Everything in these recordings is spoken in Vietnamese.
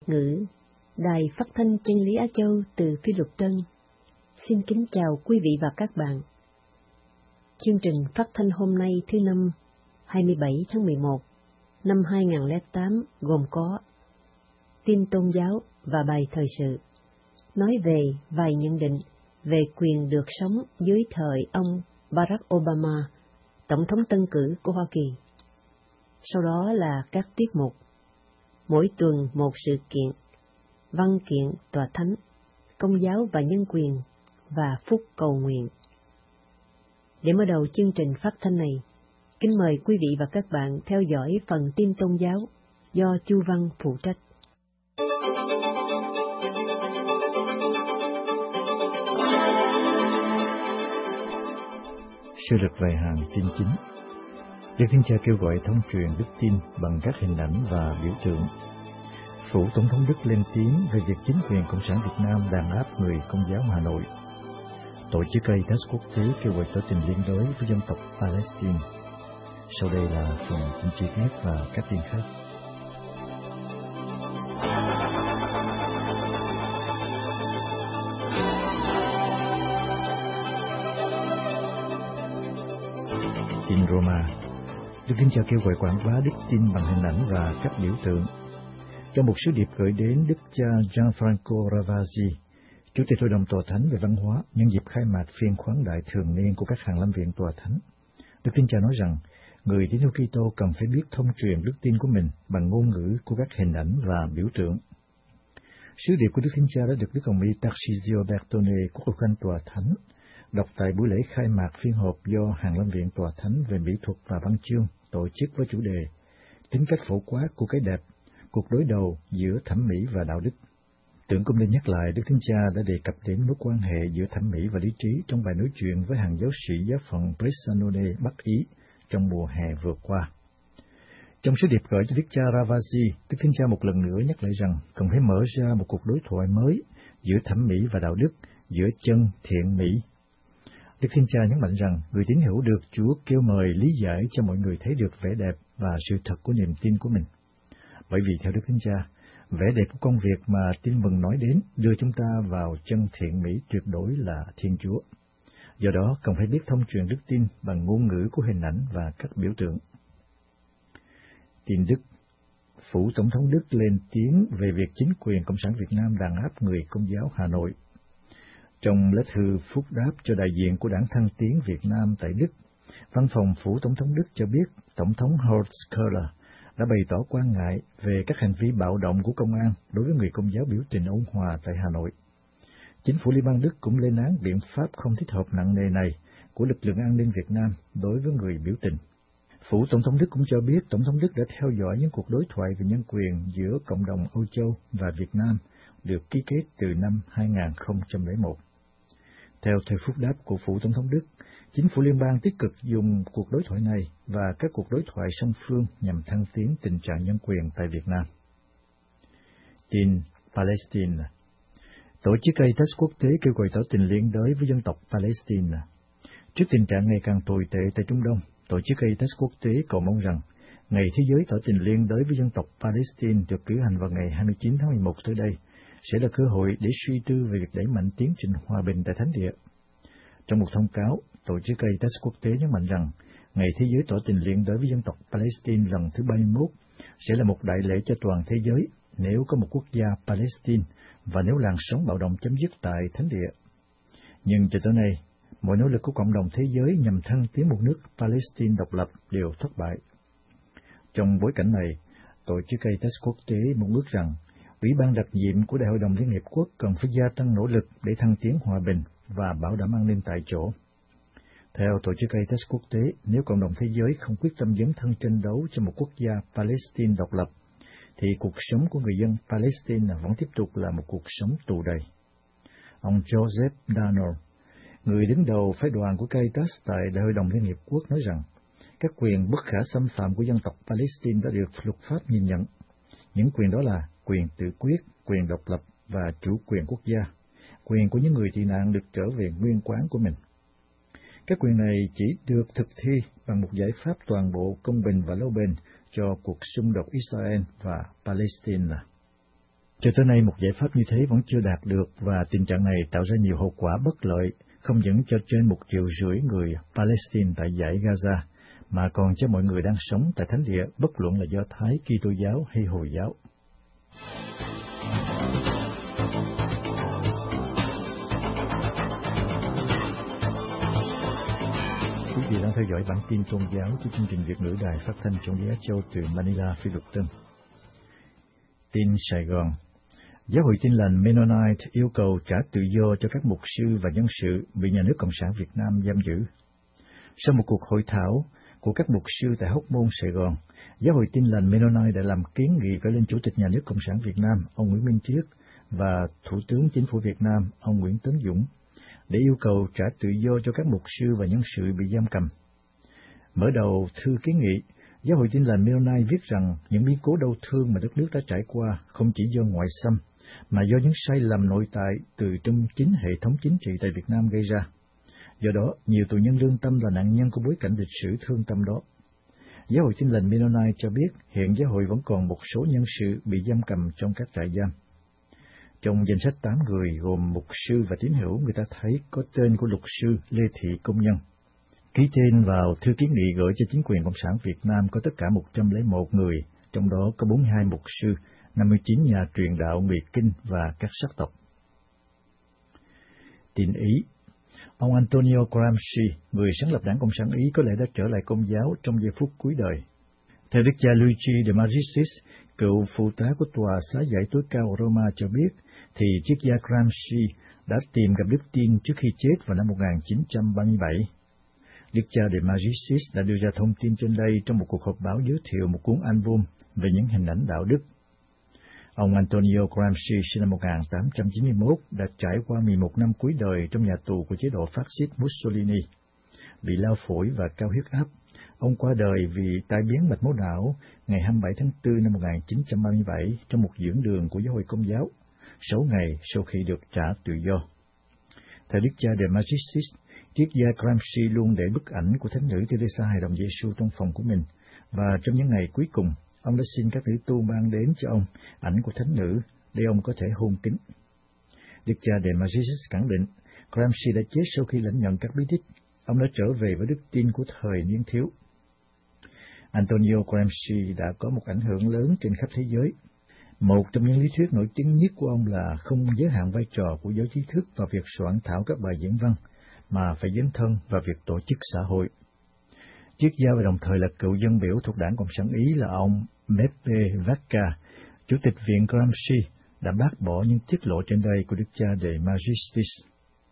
ngữ, Đài Phát thanh Chân lý Á Châu từ Phi Luật Tân. Xin kính chào quý vị và các bạn. Chương trình phát thanh hôm nay thứ Năm, 27 tháng 11 năm 2008 gồm có tin tôn giáo và bài thời sự, nói về vài nhận định về quyền được sống dưới thời ông Barack Obama, Tổng thống tân cử của Hoa Kỳ. Sau đó là các tiết mục, mỗi tuần một sự kiện, văn kiện tòa thánh, công giáo và nhân quyền, và phúc cầu nguyện. Để mở đầu chương trình phát thanh này, kính mời quý vị và các bạn theo dõi phần tin tôn giáo do Chu Văn phụ trách. Sơ lược vài hàng tin chính. Đức Thánh Cha kêu gọi thông truyền đức tin bằng các hình ảnh và biểu tượng. Phủ Tổng thống Đức lên tiếng về việc chính quyền Cộng sản Việt Nam đàn áp người Công giáo Hà Nội. Tổ chức Caritas quốc tế kêu gọi tỏ tình liên đới với dân tộc Palestine. Sau đây là phần tin chi tiết và các tin khác. Tin Roma. Đức Thánh Cha kêu gọi quảng bá đức tin bằng hình ảnh và các biểu tượng. Trong một sứ điệp gửi đến Đức cha Gianfranco Ravasi, Chủ tịch Hội đồng Tòa Thánh về Văn hóa, nhân dịp khai mạc phiên khoáng đại thường niên của các hàng lâm viện Tòa Thánh, Đức Thánh Cha nói rằng người tín hữu Kitô cần phải biết thông truyền đức tin của mình bằng ngôn ngữ của các hình ảnh và biểu tượng. Sứ điệp của Đức Thánh Cha đã được Đức Hồng Y Tarcisio Bertone của Hội Khanh Tòa Thánh đọc tại buổi lễ khai mạc phiên họp do hàng lâm viện Tòa Thánh về mỹ thuật và văn chương tổ chức với chủ đề tính cách phổ quát của cái đẹp, cuộc đối đầu giữa thẩm mỹ và đạo đức. Tưởng Công Linh nhắc lại Đức Thánh Cha đã đề cập đến mối quan hệ giữa thẩm mỹ và lý trí trong bài nói chuyện với hàng giáo sĩ giáo phận Bressanone Bắc Ý trong mùa hè vừa qua. Trong sứ điệp gửi cho Đức cha Ravasi, Đức Thánh Cha một lần nữa nhắc lại rằng cần phải mở ra một cuộc đối thoại mới giữa thẩm mỹ và đạo đức, giữa chân thiện mỹ. Đức Thánh Cha nhấn mạnh rằng người tín hữu được Chúa kêu mời lý giải cho mọi người thấy được vẻ đẹp và sự thật của niềm tin của mình. Bởi vì theo Đức Thánh Cha, vẻ đẹp của công việc mà tin mừng nói đến đưa chúng ta vào chân thiện mỹ tuyệt đối là Thiên Chúa. Do đó, cần phải biết thông truyền đức tin bằng ngôn ngữ của hình ảnh và các biểu tượng. Tin Đức. Phủ Tổng thống Đức lên tiếng về việc chính quyền Cộng sản Việt Nam đàn áp người Công giáo Hà Nội. Trong lá thư phúc đáp cho đại diện của Đảng Thăng Tiến Việt Nam tại Đức, Văn phòng Phủ Tổng thống Đức cho biết Tổng thống Horst Köhler đã bày tỏ quan ngại về các hành vi bạo động của công an đối với người Công giáo biểu tình ôn hòa tại Hà Nội. Chính phủ Liên bang Đức cũng lên án biện pháp không thích hợp nặng nề này của lực lượng an ninh Việt Nam đối với người biểu tình. Phủ Tổng thống Đức cũng cho biết Tổng thống Đức đã theo dõi những cuộc đối thoại về nhân quyền giữa cộng đồng Âu Châu và Việt Nam được ký kết từ năm 2001. Theo thời phúc đáp của Phủ Tổng thống Đức, chính phủ liên bang tích cực dùng cuộc đối thoại này và các cuộc đối thoại song phương nhằm thăng tiến tình trạng nhân quyền tại Việt Nam. Tin Palestine. Tổ chức Caritas quốc tế kêu gọi tỏ tình liên đới với dân tộc Palestine. Trước tình trạng ngày càng tồi tệ tại Trung Đông, Tổ chức Caritas quốc tế cầu mong rằng Ngày Thế giới tỏ tình liên đới với dân tộc Palestine được cử hành vào ngày 29 tháng 11 tới đây sẽ là cơ hội để suy tư về việc đẩy mạnh tiến trình hòa bình tại Thánh Địa. Trong một thông cáo, Tổ chức Caritas quốc tế nhấn mạnh rằng Ngày Thế giới tỏ tình liên đới với dân tộc Palestine lần thứ 31 sẽ là một đại lễ cho toàn thế giới nếu có một quốc gia Palestine và nếu làn sóng bạo động chấm dứt tại Thánh Địa. Nhưng cho tới nay, mọi nỗ lực của cộng đồng thế giới nhằm thăng tiến một nước Palestine độc lập đều thất bại. Trong bối cảnh này, Tổ chức Caritas quốc tế mong ước rằng Ủy ban đặc nhiệm của Đại hội đồng Liên Hiệp Quốc cần phải gia tăng nỗ lực để thăng tiến hòa bình và bảo đảm an ninh tại chỗ. Theo Tổ chức Caritas quốc tế, nếu cộng đồng thế giới không quyết tâm dấn thân tranh đấu cho một quốc gia Palestine độc lập, thì cuộc sống của người dân Palestine vẫn tiếp tục là một cuộc sống tù đầy. Ông Joseph Danner, người đứng đầu phái đoàn của Caritas tại Đại hội đồng Liên Hiệp Quốc nói rằng, các quyền bất khả xâm phạm của dân tộc Palestine đã được luật pháp nhìn nhận. Những quyền đó là quyền tự quyết, quyền độc lập và chủ quyền quốc gia, quyền của những người tị nạn được trở về nguyên quán của mình. Các quyền này chỉ được thực thi bằng một giải pháp toàn bộ, công bình và lâu bền cho cuộc xung đột Israel và Palestine. Cho tới nay, một giải pháp như thế vẫn chưa đạt được và tình trạng này tạo ra nhiều hậu quả bất lợi, không những cho trên 1,5 triệu người Palestine tại dải Gaza, mà còn cho mọi người đang sống tại thánh địa, bất luận là Do Thái, Kitô giáo hay Hồi giáo. Quý vị đang theo dõi bản tin tôn giáo của chương trình Việt ngữ Đài Phát thanh Trong Lý Á Châu từ Manila, Philippines. Tin Sài Gòn. Giáo hội Tin lành Mennonite yêu cầu trả tự do cho các mục sư và nhân sự bị nhà nước Cộng sản Việt Nam giam giữ. Sau một cuộc hội thảo của các mục sư tại Hóc Môn, Sài Gòn, Giáo hội Tin lành Mennonite đã làm kiến nghị gửi lên Chủ tịch Nhà nước Cộng sản Việt Nam, ông Nguyễn Minh Triết, và Thủ tướng Chính phủ Việt Nam, ông Nguyễn Tấn Dũng, để yêu cầu trả tự do cho các mục sư và nhân sự bị giam cầm. Mở đầu thư kiến nghị, Giáo hội Tin lành Mennonite viết rằng những biến cố đau thương mà đất nước đã trải qua không chỉ do ngoại xâm, mà do những sai lầm nội tại từ trong chính hệ thống chính trị tại Việt Nam gây ra. Do đó, nhiều tù nhân lương tâm là nạn nhân của bối cảnh lịch sử thương tâm đó. Giáo hội Tin lành Mennonite cho biết hiện giáo hội vẫn còn một số nhân sự bị giam cầm trong các trại giam. Trong danh sách 8 người gồm mục sư và tín hữu, người ta thấy có tên của luật sư Lê Thị Công Nhân. Ký tên vào thư kiến nghị gửi cho chính quyền Cộng sản Việt Nam có tất cả 101 người, trong đó có 42 mục sư, 59 nhà truyền đạo người Kinh và các sắc tộc. Tin Ý. Ông Antonio Gramsci, người sáng lập đảng Cộng sản Ý, có lẽ đã trở lại Công giáo trong giây phút cuối đời. Theo đức cha Luigi de Magistris, cựu phụ tá của tòa xá giải tối cao ở Roma cho biết, thì triết gia Gramsci đã tìm gặp đức tin trước khi chết vào năm 1937. Đức cha de Magistris đã đưa ra thông tin trên đây trong một cuộc họp báo giới thiệu một cuốn album về những hình ảnh đạo đức. Ông Antonio Gramsci sinh năm 1891 đã trải qua 11 năm cuối đời trong nhà tù của chế độ phát xít Mussolini. Bị lao phổi và cao huyết áp, ông qua đời vì tai biến mạch máu não ngày 27 tháng 4 năm 1937 trong một giảng đường của Giáo hội Công giáo, 6 ngày sau khi được trả tự do. Theo đức cha de Magistris, triết gia Gramsci luôn để bức ảnh của Thánh nữ Teresa Hài đồng Giêsu trong phòng của mình, và trong những ngày cuối cùng, ông đã xin các nữ tu mang đến cho ông ảnh của Thánh nữ để ông có thể hôn kính. Đức cha de Magistris khẳng định, Gramsci đã chết sau khi lãnh nhận các bí tích. Ông đã trở về với đức tin của thời niên thiếu. Antonio Gramsci đã có một ảnh hưởng lớn trên khắp thế giới. Một trong những lý thuyết nổi tiếng nhất của ông là không giới hạn vai trò của giới trí thức vào việc soạn thảo các bài diễn văn, mà phải dấn thân vào việc tổ chức xã hội. Triết gia và đồng thời là cựu dân biểu thuộc đảng Cộng sản Ý là ông Beppe Vacca, Chủ tịch Viện Gramsci, đã bác bỏ những tiết lộ trên đây của đức cha de Magistris.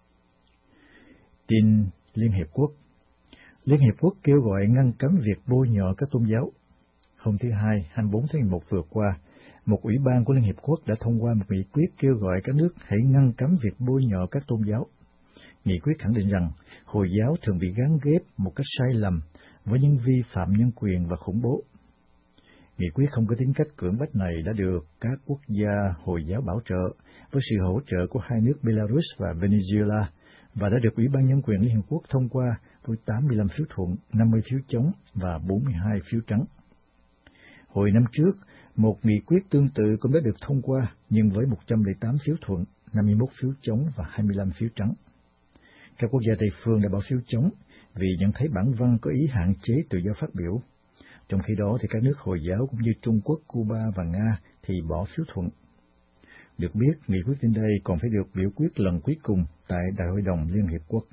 Tin Liên Hiệp Quốc. Liên Hiệp Quốc kêu gọi ngăn cấm việc bôi nhọ các tôn giáo. Hôm thứ Hai, 24 tháng 11 vừa qua, một ủy ban của Liên Hiệp Quốc đã thông qua một nghị quyết kêu gọi các nước hãy ngăn cấm việc bôi nhọ các tôn giáo. Nghị quyết khẳng định rằng Hồi giáo thường bị gán ghép một cách sai lầm với những vi phạm nhân quyền và khủng bố. Nghị quyết không có tính cách cưỡng bách này đã được các quốc gia Hồi giáo bảo trợ với sự hỗ trợ của hai nước Belarus và Venezuela, và đã được Ủy ban Nhân quyền Liên Hợp Quốc thông qua với 85 phiếu thuận, 50 phiếu chống và 42 phiếu trắng. Hồi năm trước, một nghị quyết tương tự cũng đã được thông qua, nhưng với 108 phiếu thuận, 51 phiếu chống và 25 phiếu trắng. Các quốc gia Tây phương đã bỏ phiếu chống vì nhận thấy bản văn có ý hạn chế tự do phát biểu. Trong khi đó, thì các nước Hồi giáo cũng như Trung Quốc, Cuba và Nga thì bỏ phiếu thuận. Được biết, nghị quyết trên đây còn phải được biểu quyết lần cuối cùng tại Đại hội đồng Liên Hiệp Quốc.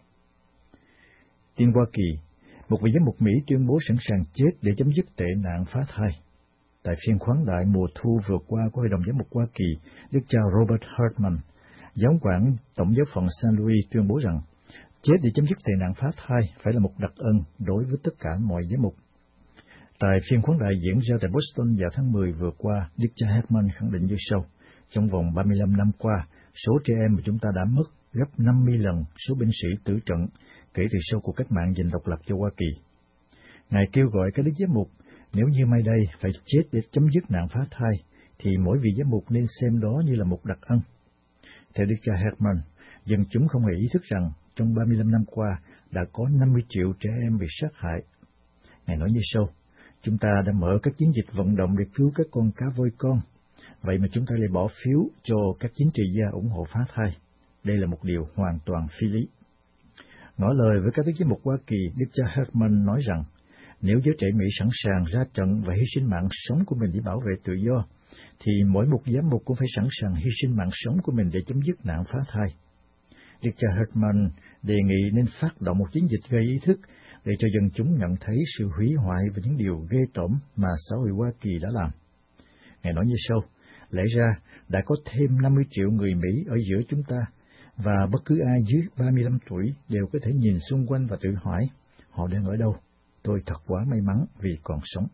Tin Hoa Kỳ, một vị giám mục Mỹ tuyên bố sẵn sàng chết để chấm dứt tệ nạn phá thai. Tại phiên khoáng đại mùa thu vừa qua của Hội đồng Giám mục Hoa Kỳ, Đức cha Robert Hartman, giáo quản Tổng giáo phận St. Louis tuyên bố rằng chết để chấm dứt tệ nạn phá thai phải là một đặc ân đối với tất cả mọi giám mục. Tại phiên khoáng đại diễn ra tại Boston vào tháng 10 vừa qua, Đức cha Hartman khẳng định như sau: trong vòng 35 năm qua, số trẻ em mà chúng ta đã mất gấp 50 lần số binh sĩ tử trận kể từ sau cuộc cách mạng giành độc lập cho Hoa Kỳ. Ngài kêu gọi các đức giám mục, nếu như mai đây phải chết để chấm dứt nạn phá thai, thì mỗi vị giám mục nên xem đó như là một đặc ân. Theo Đức cha Hartman, dân chúng không hề ý thức rằng trong 35 năm qua đã có 50 triệu trẻ em bị sát hại. Ngài nói như sau: chúng ta đã mở các chiến dịch vận động để cứu các con cá voi con. Vậy mà chúng ta lại bỏ phiếu cho các chính trị gia ủng hộ phá thai. Đây là một điều hoàn toàn phi lý. Ngỏ lời với các đức giám mục Hoa Kỳ, Đức cha Hartman nói rằng, nếu giới trẻ Mỹ sẵn sàng ra trận và hy sinh mạng sống của mình để bảo vệ tự do, thì mỗi một giám mục cũng phải sẵn sàng hy sinh mạng sống của mình để chấm dứt nạn phá thai. Đức cha Hartman đề nghị nên phát động một chiến dịch gây ý thức để cho dân chúng nhận thấy sự hủy hoại và những điều ghê tởm mà xã hội Hoa Kỳ đã làm. Ngài nói như sau, lẽ ra đã có thêm 50 triệu người Mỹ ở giữa chúng ta, và bất cứ ai dưới 35 tuổi đều có thể nhìn xung quanh và tự hỏi, họ đang ở đâu? Tôi thật quá may mắn vì còn sống.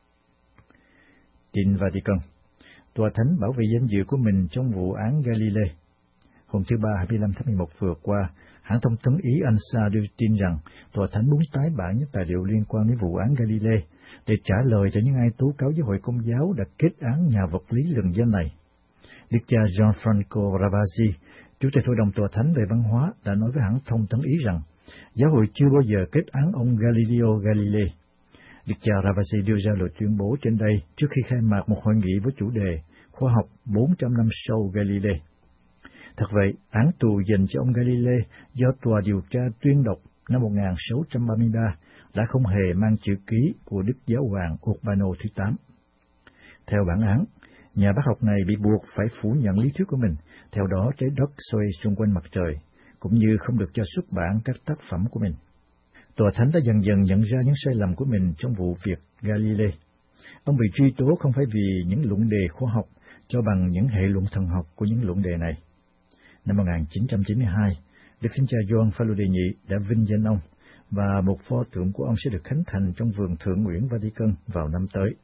Tin Vatican. Tòa Thánh bảo vệ danh dự của mình trong vụ án Galilee. Hôm thứ Ba 25 tháng 11 vừa qua, hãng thông tấn Ý ANSA đưa tin rằng Tòa Thánh muốn tái bản những tài liệu liên quan đến vụ án Galilee để trả lời cho những ai tố cáo giáo hội Công giáo đã kết án nhà vật lý lừng danh này. Đức cha Gianfranco Ravasi, Chủ tịch Hội đồng Tòa Thánh về Văn hóa, đã nói với hãng thông tấn Ý rằng giáo hội chưa bao giờ kết án ông Galileo Galilei. Đức cha Ravasi đưa ra lời tuyên bố trên đây trước khi khai mạc một hội nghị với chủ đề Khoa học 400 năm sau Galilei. Thật vậy, án tù dành cho ông Galilei do tòa điều tra tuyên đọc năm 1633 đã không hề mang chữ ký của Đức Giáo hoàng Urbano thứ 8. Theo bản án, nhà bác học này bị buộc phải phủ nhận lý thuyết của mình, theo đó trái đất xoay xung quanh mặt trời, cũng như không được cho xuất bản các tác phẩm của mình. Tòa Thánh đã dần dần nhận ra những sai lầm của mình trong vụ việc Galilei. Ông bị truy tố không phải vì những luận đề khoa học, cho bằng những hệ luận thần học của những luận đề này. Năm 1992, Đức Thánh cha Gioan Phaolô đệ nhị đã vinh danh ông, và một pho tượng của ông sẽ được khánh thành trong vườn Thượng Uyển Vatican vào năm tới.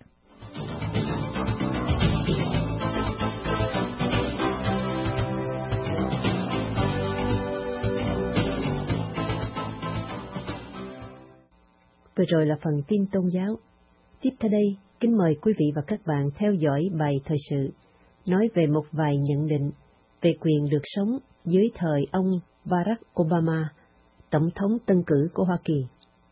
Vừa rồi là phần tin tôn giáo. Tiếp theo đây, kính mời quý vị và các bạn theo dõi bài thời sự, nói về một vài nhận định về quyền được sống dưới thời ông Barack Obama, Tổng thống tân cử của Hoa Kỳ.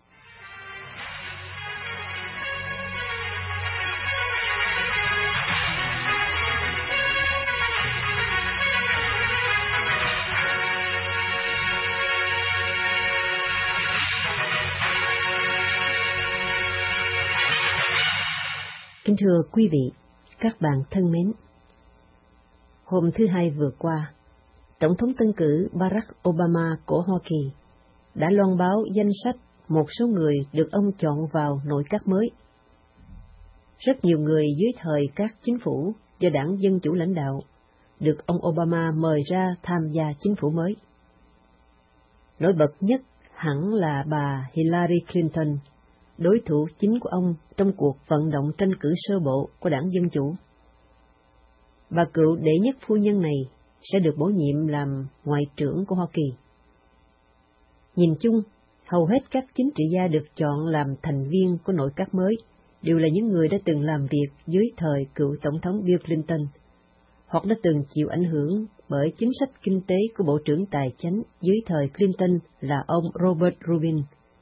Kính thưa quý vị, các bạn thân mến, hôm thứ Hai vừa qua, Tổng thống tân cử Barack Obama của Hoa Kỳ đã loan báo danh sách một số người được ông chọn vào nội các mới. Rất nhiều người dưới thời các chính phủ do đảng Dân Chủ lãnh đạo được ông Obama mời ra tham gia chính phủ mới. Nổi bật nhất hẳn là bà Hillary Clinton, đối thủ chính của ông trong cuộc vận động tranh cử sơ bộ của đảng Dân Chủ. Bà cựu đệ nhất phu nhân này sẽ được bổ nhiệm làm Ngoại trưởng của Hoa Kỳ. Nhìn chung, hầu hết các chính trị gia được chọn làm thành viên của nội các mới đều là những người đã từng làm việc dưới thời cựu Tổng thống Bill Clinton, hoặc đã từng chịu ảnh hưởng bởi chính sách kinh tế của Bộ trưởng Tài chánh dưới thời Clinton là ông Robert Rubin.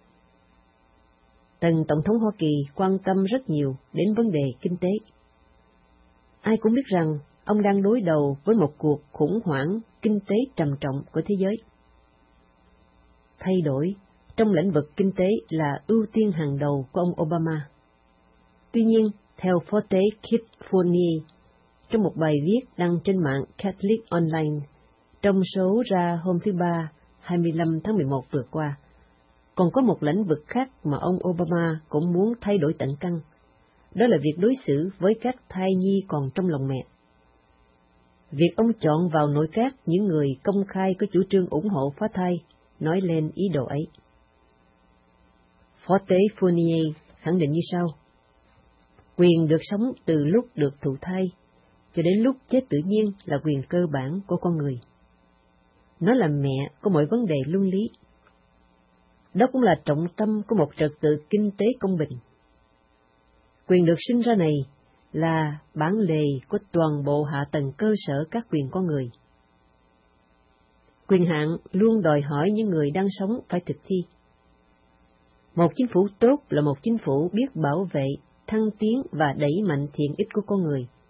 Tân Tổng thống Hoa Kỳ quan tâm rất nhiều đến vấn đề kinh tế. Ai cũng biết rằng ông đang đối đầu với một cuộc khủng hoảng kinh tế trầm trọng của thế giới. Thay đổi trong lĩnh vực kinh tế là ưu tiên hàng đầu của ông Obama. Tuy nhiên, theo phó tế Kip Fournier, trong một bài viết đăng trên mạng Catholic Online, trong số ra hôm thứ Ba, 25 tháng 11 vừa qua, còn có một lĩnh vực khác mà ông Obama cũng muốn thay đổi tận căn, đó là việc đối xử với các thai nhi còn trong lòng mẹ. Việc ông chọn vào nội các những người công khai có chủ trương ủng hộ phá thai nói lên ý đồ ấy. Phó tế Fournier khẳng định như sau: quyền được sống từ lúc được thụ thai cho đến lúc chết tự nhiên là quyền cơ bản của con người. Nó là mẹ của mọi vấn đề luân lý. Đó cũng là trọng tâm của một trật tự kinh tế công bình. Quyền được sinh ra này là bản lề của toàn bộ hạ tầng cơ sở các quyền con người. Quyền hạn luôn đòi hỏi những người đang sống phải thực thi. Một chính phủ tốt là một chính phủ biết bảo vệ, thăng tiến và đẩy mạnh thiện ích của con người,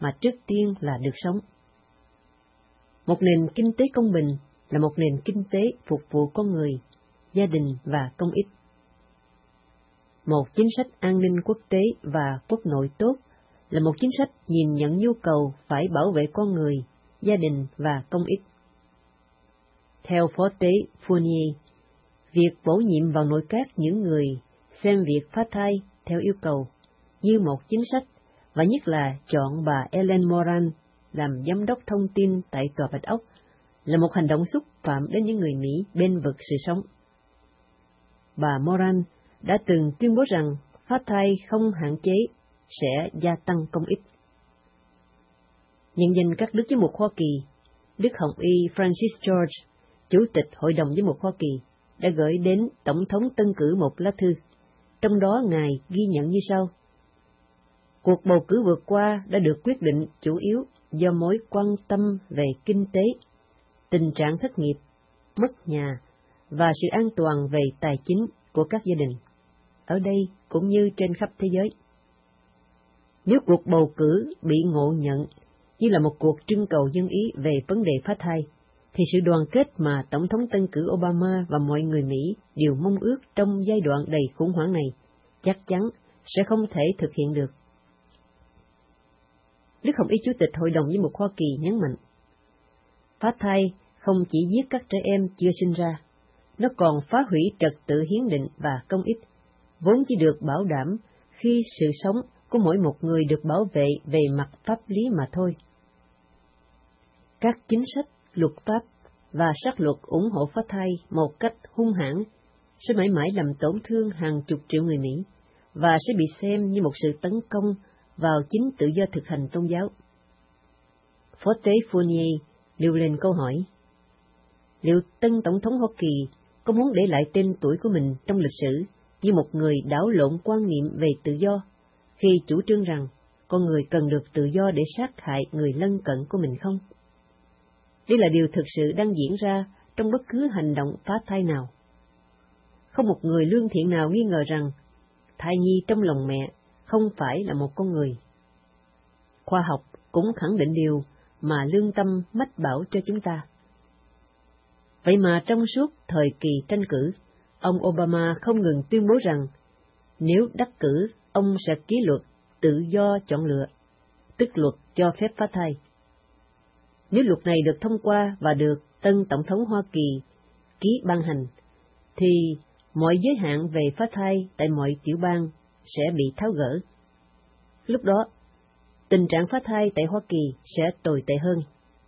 mà trước tiên là được sống. Một nền kinh tế công bình là một nền kinh tế phục vụ con người, gia đình và công ích. Một chính sách an ninh quốc tế và quốc nội tốt là một chính sách nhìn nhận nhu cầu phải bảo vệ con người, gia đình và công ích. Theo Phó tế Fournier, việc bổ nhiệm vào nội các những người xem việc phá thai theo yêu cầu như một chính sách, và nhất là chọn bà Ellen Moran làm giám đốc thông tin tại Tòa Bạch Ốc, là một hành động xúc phạm đến những người Mỹ bên vực sự sống. Bà Moran đã từng tuyên bố rằng phá thai không hạn chế sẽ gia tăng công ích. Nhân danh các đức giám mục Hoa Kỳ, Đức Hồng Y Francis George, Chủ tịch Hội đồng Giám mục Hoa Kỳ, đã gửi đến Tổng thống tân cử một lá thư, trong đó Ngài ghi nhận như sau. Cuộc bầu cử vừa qua đã được quyết định chủ yếu do mối quan tâm về kinh tế, tình trạng thất nghiệp, mất nhà và sự an toàn về tài chính của các gia đình, ở đây cũng như trên khắp thế giới. Nếu cuộc bầu cử bị ngộ nhận như là một cuộc trưng cầu dân ý về vấn đề phá thai, thì sự đoàn kết mà Tổng thống tân cử Obama và mọi người Mỹ đều mong ước trong giai đoạn đầy khủng hoảng này chắc chắn sẽ không thể thực hiện được. Đức Hồng Y Chủ tịch Hội đồng Giám mục Hoa Kỳ nhấn mạnh, phá thai không chỉ giết các trẻ em chưa sinh ra, nó còn phá hủy trật tự hiến định và công ích, vốn chỉ được bảo đảm khi sự sống của mỗi một người được bảo vệ về mặt pháp lý mà thôi. Các chính sách, luật pháp và sắc luật ủng hộ phá thai một cách hung hãn sẽ mãi mãi làm tổn thương hàng chục triệu người Mỹ và sẽ bị xem như một sự tấn công vào chính tự do thực hành tôn giáo. Phó tế Fournier nêu lên câu hỏi, liệu tân Tổng thống Hoa Kỳ có muốn để lại tên tuổi của mình trong lịch sử như một người đảo lộn quan niệm về tự do, khi chủ trương rằng con người cần được tự do để sát hại người lân cận của mình không? Đây là điều thực sự đang diễn ra trong bất cứ hành động phá thai nào. Không một người lương thiện nào nghi ngờ rằng thai nhi trong lòng mẹ không phải là một con người. Khoa học cũng khẳng định điều mà lương tâm mách bảo cho chúng ta. Vậy mà trong suốt thời kỳ tranh cử, ông Obama không ngừng tuyên bố rằng nếu đắc cử, ông sẽ ký luật tự do chọn lựa, tức luật cho phép phá thai. Nếu luật này được thông qua và được tân Tổng thống Hoa Kỳ ký ban hành, thì mọi giới hạn về phá thai tại mọi tiểu bang sẽ bị tháo gỡ. Lúc đó, tình trạng phá thai tại Hoa Kỳ sẽ tồi tệ hơn.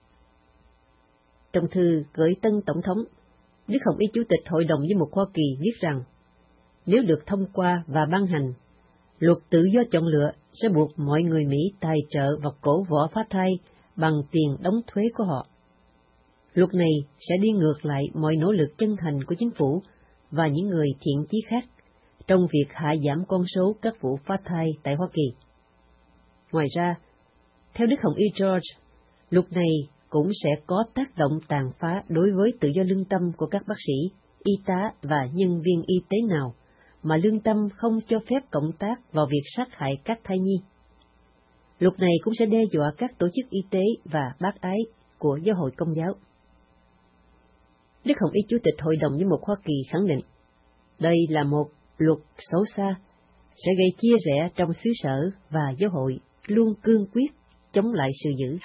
Trong thư gửi tân Tổng thống, Đức Hồng Y Chủ tịch Hội đồng Giám mục Hoa Kỳ viết rằng, nếu được thông qua và ban hành, luật tự do chọn lựa sẽ buộc mọi người Mỹ tài trợ và cổ võ phá thai bằng tiền đóng thuế của họ. Luật này sẽ đi ngược lại mọi nỗ lực chân thành của chính phủ và những người thiện chí khác trong việc hạ giảm con số các vụ phá thai tại Hoa Kỳ. Ngoài ra, theo Đức Hồng Y George, luật này cũng sẽ có tác động tàn phá đối với tự do lương tâm của các bác sĩ, y tá và nhân viên y tế nào mà lương tâm không cho phép cộng tác vào việc sát hại các thai nhi. Luật này cũng sẽ đe dọa các tổ chức y tế và bác ái của giáo hội Công giáo. Đức Hồng Y Chủ tịch Hội đồng Giám mục Hoa Kỳ khẳng định, đây là một luật xấu xa, sẽ gây chia rẽ trong xứ sở và giáo hội luôn cương quyết chống lại sự dữ.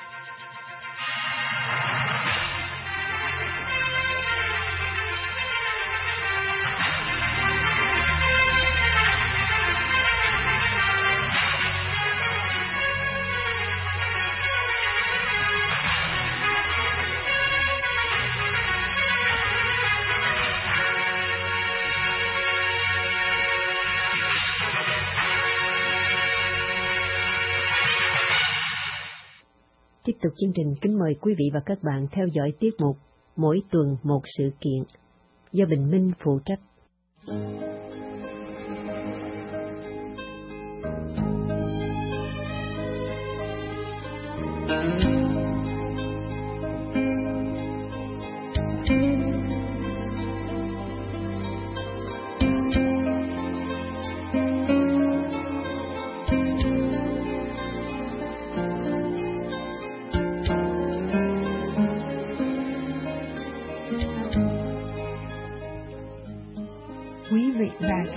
Tiếp tục chương trình, kính mời quý vị và các bạn theo dõi tiết mục Mỗi tuần một sự kiện do Bình Minh phụ trách.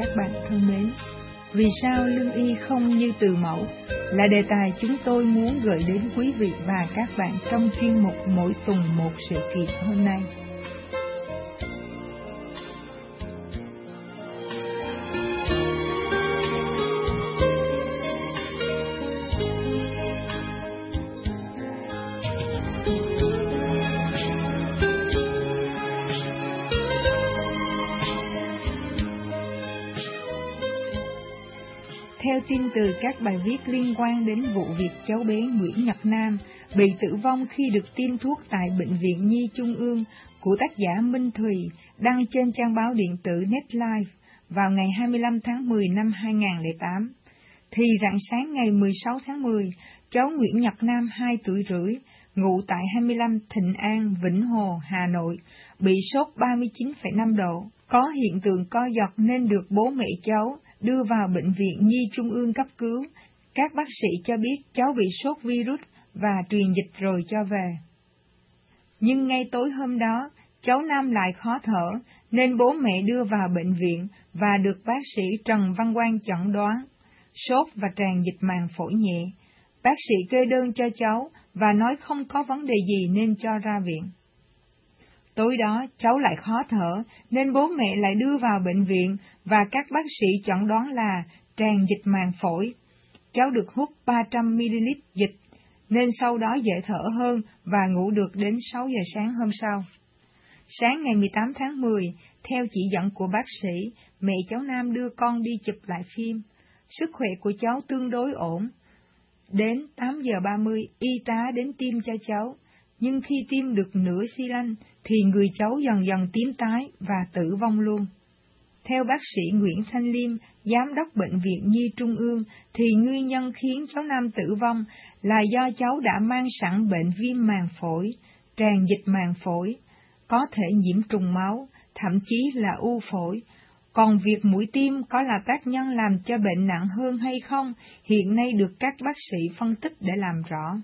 các bạn thân mến, vì sao lương y không như từ mẫu là đề tài chúng tôi muốn gửi đến quý vị và các bạn trong chuyên mục Mỗi tuần một sự kiện hôm nay. Theo tin từ các bài viết liên quan đến vụ việc cháu bé Nguyễn Nhật Nam bị tử vong khi được tiêm thuốc tại Bệnh viện Nhi Trung ương của tác giả Minh Thùy đăng trên trang báo điện tử NetLife vào ngày 25 tháng 10 năm 2008, thì rạng sáng ngày 16 tháng 10, cháu Nguyễn Nhật Nam 2 tuổi rưỡi, ngụ tại 25 Thịnh An, Vĩnh Hồ, Hà Nội, bị sốt 39,5 độ, có hiện tượng co giật nên được bố mẹ cháu đưa vào Bệnh viện Nhi Trung ương cấp cứu. Các bác sĩ cho biết cháu bị sốt virus và truyền dịch rồi cho về. Nhưng ngay tối hôm đó, cháu Nam lại khó thở, nên bố mẹ đưa vào bệnh viện và được bác sĩ Trần Văn Quang chẩn đoán sốt và tràn dịch màng phổi nhẹ. Bác sĩ kê đơn cho cháu và nói không có vấn đề gì nên cho ra viện. Tối đó, cháu lại khó thở, nên bố mẹ lại đưa vào bệnh viện và các bác sĩ chẩn đoán là tràn dịch màng phổi. Cháu được hút 300ml dịch, nên sau đó dễ thở hơn và ngủ được đến 6 giờ sáng hôm sau. Sáng ngày 18 tháng 10, theo chỉ dẫn của bác sĩ, mẹ cháu Nam đưa con đi chụp lại phim. Sức khỏe của cháu tương đối ổn. Đến 8 giờ 30, y tá đến tiêm cho cháu. Nhưng khi tiêm được nửa xi lanh thì người cháu dần dần tím tái và tử vong luôn. Theo bác sĩ Nguyễn Thanh Liêm, giám đốc Bệnh viện Nhi Trung ương, thì nguyên nhân khiến cháu Nam tử vong là do cháu đã mang sẵn bệnh viêm màng phổi, tràn dịch màng phổi, có thể nhiễm trùng máu, thậm chí là u phổi. Còn việc mũi tiêm có là tác nhân làm cho bệnh nặng hơn hay không, hiện nay được các bác sĩ phân tích để làm rõ.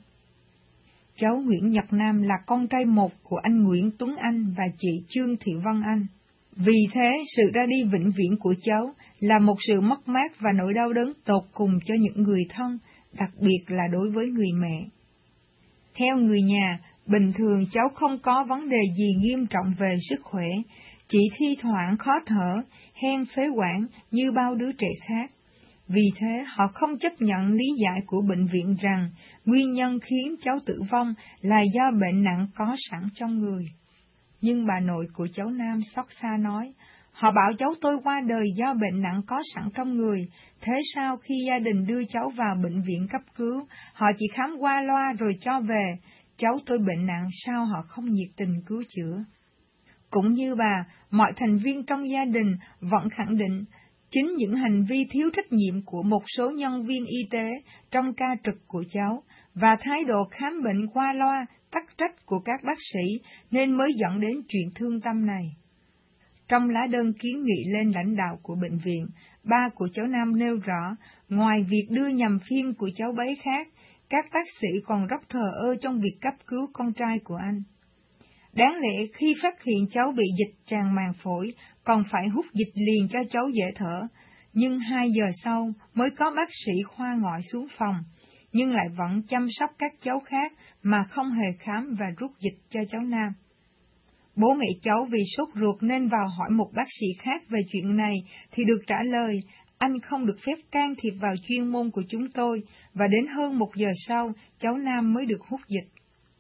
Cháu Nguyễn Nhật Nam là con trai một của anh Nguyễn Tuấn Anh và chị Trương Thị Vân Anh. Vì thế, sự ra đi vĩnh viễn của cháu là một sự mất mát và nỗi đau đớn tột cùng cho những người thân, đặc biệt là đối với người mẹ. Theo người nhà, bình thường cháu không có vấn đề gì nghiêm trọng về sức khỏe, chỉ thi thoảng khó thở, hen phế quản như bao đứa trẻ khác. Vì thế, họ không chấp nhận lý giải của bệnh viện rằng nguyên nhân khiến cháu tử vong là do bệnh nặng có sẵn trong người. Nhưng bà nội của cháu Nam xót xa nói, họ bảo cháu tôi qua đời do bệnh nặng có sẵn trong người, thế sao khi gia đình đưa cháu vào bệnh viện cấp cứu, họ chỉ khám qua loa rồi cho về, cháu tôi bệnh nặng sao họ không nhiệt tình cứu chữa. Cũng như bà, mọi thành viên trong gia đình vẫn khẳng định, chính những hành vi thiếu trách nhiệm của một số nhân viên y tế trong ca trực của cháu và thái độ khám bệnh qua loa, tắc trách của các bác sĩ nên mới dẫn đến chuyện thương tâm này. Trong lá đơn kiến nghị lên lãnh đạo của bệnh viện, ba của cháu Nam nêu rõ, ngoài việc đưa nhầm phim của cháu bé khác, các bác sĩ còn rất thờ ơ trong việc cấp cứu con trai của anh. Đáng lẽ khi phát hiện cháu bị dịch tràn màng phổi, còn phải hút dịch liền cho cháu dễ thở, nhưng 2 giờ sau mới có bác sĩ khoa ngoại xuống phòng, nhưng lại vẫn chăm sóc các cháu khác mà không hề khám và rút dịch cho cháu Nam. Bố mẹ cháu vì sốt ruột nên vào hỏi một bác sĩ khác về chuyện này thì được trả lời, anh không được phép can thiệp vào chuyên môn của chúng tôi, và đến hơn 1 giờ sau, cháu Nam mới được hút dịch.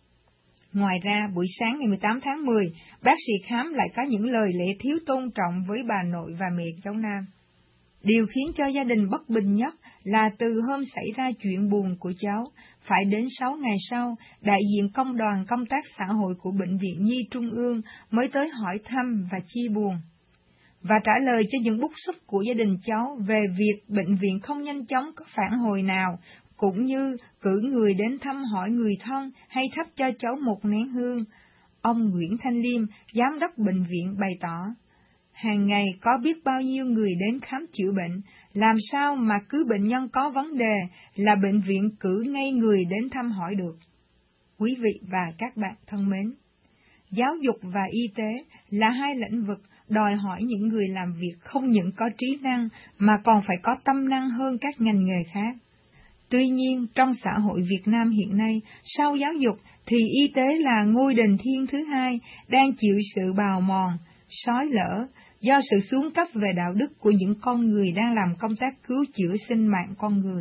Ngoài ra, buổi sáng ngày 18 tháng 10, bác sĩ khám lại có những lời lẽ thiếu tôn trọng với bà nội và mẹ cháu Nam. Điều khiến cho gia đình bất bình nhất là từ hôm xảy ra chuyện buồn của cháu, phải đến 6 ngày sau, đại diện công đoàn công tác xã hội của Bệnh viện Nhi Trung ương mới tới hỏi thăm và chia buồn, và trả lời cho những bức xúc của gia đình cháu về việc bệnh viện không nhanh chóng có phản hồi nào, cũng như cử người đến thăm hỏi người thân hay thắp cho cháu một nén hương. Ông Nguyễn Thanh Liêm, giám đốc bệnh viện bày tỏ, hàng ngày có biết bao nhiêu người đến khám chữa bệnh, làm sao mà cứ bệnh nhân có vấn đề là bệnh viện cử ngay người đến thăm hỏi được. Quý vị và các bạn thân mến, giáo dục và y tế là hai lĩnh vực đòi hỏi những người làm việc không những có trí năng mà còn phải có tâm năng hơn các ngành nghề khác. Tuy nhiên, trong xã hội Việt Nam hiện nay, sau giáo dục thì y tế là ngôi đền thiên thứ hai đang chịu sự bào mòn, xói lở do sự xuống cấp về đạo đức của những con người đang làm công tác cứu chữa sinh mạng con người.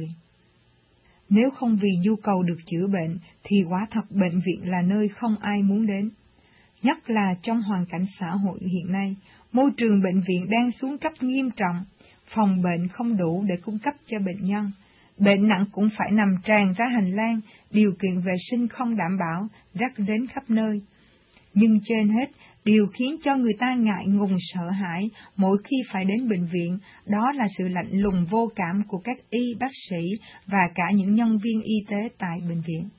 Nếu không vì nhu cầu được chữa bệnh thì quả thật bệnh viện là nơi không ai muốn đến. Nhất là trong hoàn cảnh xã hội hiện nay, môi trường bệnh viện đang xuống cấp nghiêm trọng, phòng bệnh không đủ để cung cấp cho bệnh nhân. Bệnh nặng cũng phải nằm tràn ra hành lang, điều kiện vệ sinh không đảm bảo, rác đến khắp nơi. Nhưng trên hết, điều khiến cho người ta ngại ngùng sợ hãi mỗi khi phải đến bệnh viện, đó là sự lạnh lùng vô cảm của các y bác sĩ và cả những nhân viên y tế tại bệnh viện.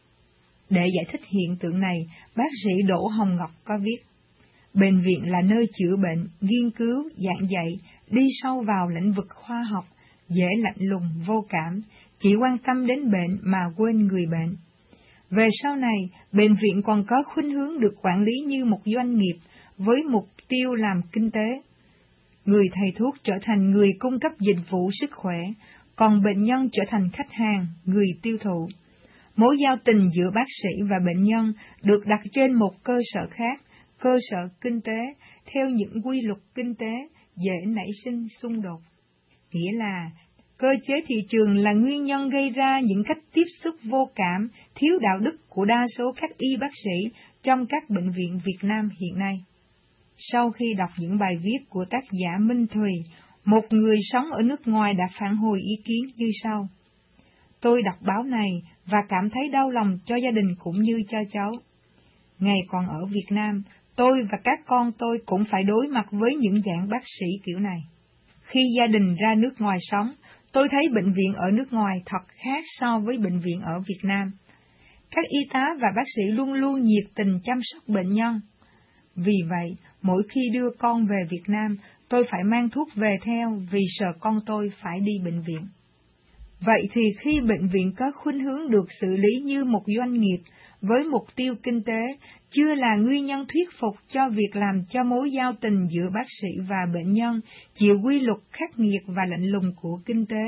Để giải thích hiện tượng này, bác sĩ Đỗ Hồng Ngọc có viết, bệnh viện là nơi chữa bệnh, nghiên cứu, giảng dạy, đi sâu vào lĩnh vực khoa học, dễ lạnh lùng, vô cảm, chỉ quan tâm đến bệnh mà quên người bệnh. Về sau này, bệnh viện còn có khuynh hướng được quản lý như một doanh nghiệp với mục tiêu làm kinh tế. Người thầy thuốc trở thành người cung cấp dịch vụ sức khỏe, còn bệnh nhân trở thành khách hàng, người tiêu thụ. Mối giao tình giữa bác sĩ và bệnh nhân được đặt trên một cơ sở khác, cơ sở kinh tế, theo những quy luật kinh tế dễ nảy sinh xung đột. Nghĩa là, cơ chế thị trường là nguyên nhân gây ra những cách tiếp xúc vô cảm, thiếu đạo đức của đa số các y bác sĩ trong các bệnh viện Việt Nam hiện nay. Sau khi đọc những bài viết của tác giả Minh Thùy, một người sống ở nước ngoài đã phản hồi ý kiến như sau. Tôi đọc báo này và cảm thấy đau lòng cho gia đình cũng như cho cháu. Ngày còn ở Việt Nam, tôi và các con tôi cũng phải đối mặt với những dạng bác sĩ kiểu này. Khi gia đình ra nước ngoài sống, tôi thấy bệnh viện ở nước ngoài thật khác so với bệnh viện ở Việt Nam. Các y tá và bác sĩ luôn luôn nhiệt tình chăm sóc bệnh nhân. Vì vậy, mỗi khi đưa con về Việt Nam, tôi phải mang thuốc về theo vì sợ con tôi phải đi bệnh viện. Vậy thì khi bệnh viện có khuynh hướng được xử lý như một doanh nghiệp với mục tiêu kinh tế, chưa là nguyên nhân thuyết phục cho việc làm cho mối giao tình giữa bác sĩ và bệnh nhân chịu quy luật khắc nghiệt và lạnh lùng của kinh tế.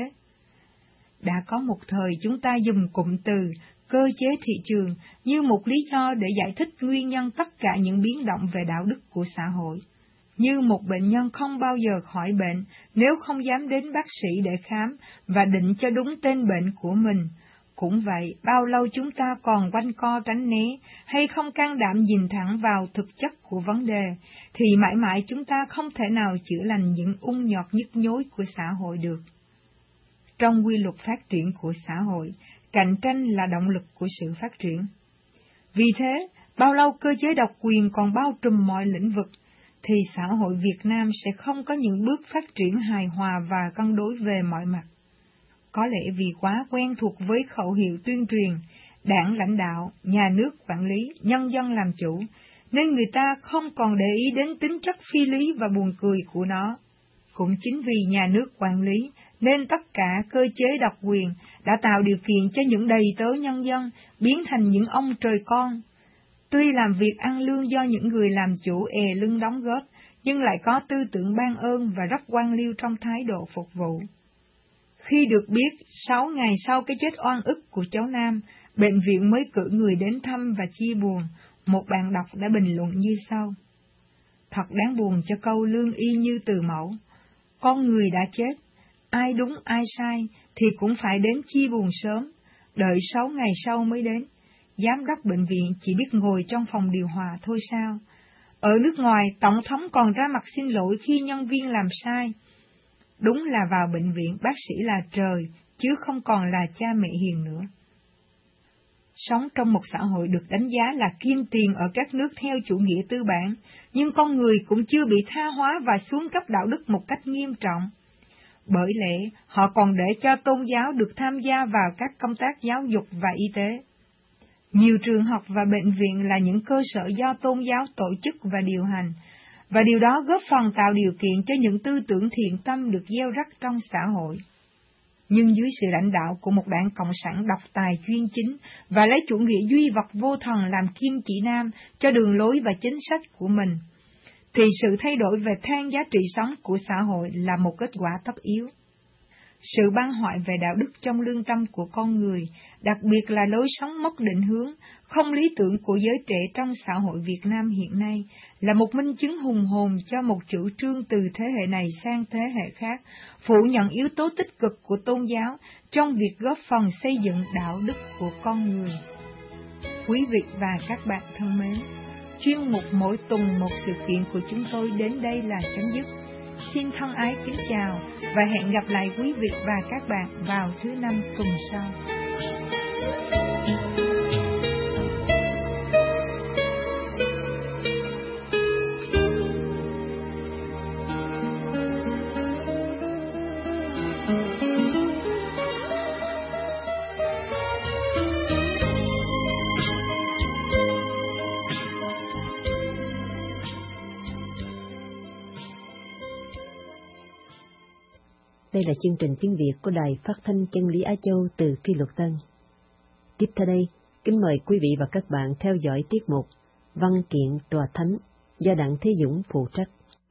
Đã có một thời chúng ta dùng cụm từ cơ chế thị trường như một lý do để giải thích nguyên nhân tất cả những biến động về đạo đức của xã hội. Như một bệnh nhân không bao giờ khỏi bệnh nếu không dám đến bác sĩ để khám và định cho đúng tên bệnh của mình. Cũng vậy, bao lâu chúng ta còn quanh co tránh né hay không can đảm nhìn thẳng vào thực chất của vấn đề, thì mãi mãi chúng ta không thể nào chữa lành những ung nhọt nhức nhối của xã hội được. Trong quy luật phát triển của xã hội, cạnh tranh là động lực của sự phát triển. Vì thế, bao lâu cơ chế độc quyền còn bao trùm mọi lĩnh vực, thì xã hội Việt Nam sẽ không có những bước phát triển hài hòa và cân đối về mọi mặt. Có lẽ vì quá quen thuộc với khẩu hiệu tuyên truyền, đảng lãnh đạo, nhà nước quản lý, nhân dân làm chủ, nên người ta không còn để ý đến tính chất phi lý và buồn cười của nó. Cũng chính vì nhà nước quản lý, nên tất cả cơ chế độc quyền đã tạo điều kiện cho những đầy tớ nhân dân biến thành những ông trời con. Tuy làm việc ăn lương do những người làm chủ lưng đóng góp, nhưng lại có tư tưởng ban ơn và rất quan liêu trong thái độ phục vụ. Khi được biết 6 ngày sau cái chết oan ức của cháu Nam, bệnh viện mới cử người đến thăm và chia buồn, một bạn đọc đã bình luận như sau. Thật đáng buồn cho câu lương y như từ mẫu. Con người đã chết, ai đúng ai sai thì cũng phải đến chia buồn sớm, đợi 6 ngày sau mới đến. Giám đốc bệnh viện chỉ biết ngồi trong phòng điều hòa thôi sao? Ở nước ngoài, tổng thống còn ra mặt xin lỗi khi nhân viên làm sai. Đúng là vào bệnh viện bác sĩ là trời, chứ không còn là cha mẹ hiền nữa. Sống trong một xã hội được đánh giá là kim tiền ở các nước theo chủ nghĩa tư bản, nhưng con người cũng chưa bị tha hóa và xuống cấp đạo đức một cách nghiêm trọng. Bởi lẽ, họ còn để cho tôn giáo được tham gia vào các công tác giáo dục và y tế. Nhiều trường học và bệnh viện là những cơ sở do tôn giáo tổ chức và điều hành, và điều đó góp phần tạo điều kiện cho những tư tưởng thiện tâm được gieo rắc trong xã hội. Nhưng dưới sự lãnh đạo của một đảng Cộng sản độc tài chuyên chính và lấy chủ nghĩa duy vật vô thần làm kim chỉ nam cho đường lối và chính sách của mình, thì sự thay đổi về thang giá trị sống của xã hội là một kết quả tất yếu. Sự ban hoại về đạo đức trong lương tâm của con người, đặc biệt là lối sống mất định hướng, không lý tưởng của giới trẻ trong xã hội Việt Nam hiện nay, là một minh chứng hùng hồn cho một chủ trương từ thế hệ này sang thế hệ khác, phủ nhận yếu tố tích cực của tôn giáo trong việc góp phần xây dựng đạo đức của con người. Quý vị và các bạn thân mến, chuyên mục mỗi tuần một sự kiện của chúng tôi đến đây là chấm dứt. Xin thân ái kính chào và hẹn gặp lại quý vị và các bạn vào thứ Năm tuần sau. Đây là chương trình tiếng Việt của Đài Phát thanh Chân lý Á Châu từ Phi Luật Tân. Tiếp theo đây, kính mời quý vị và các bạn theo dõi tiết mục Văn kiện Tòa Thánh do Đặng Thế Dũng phụ trách.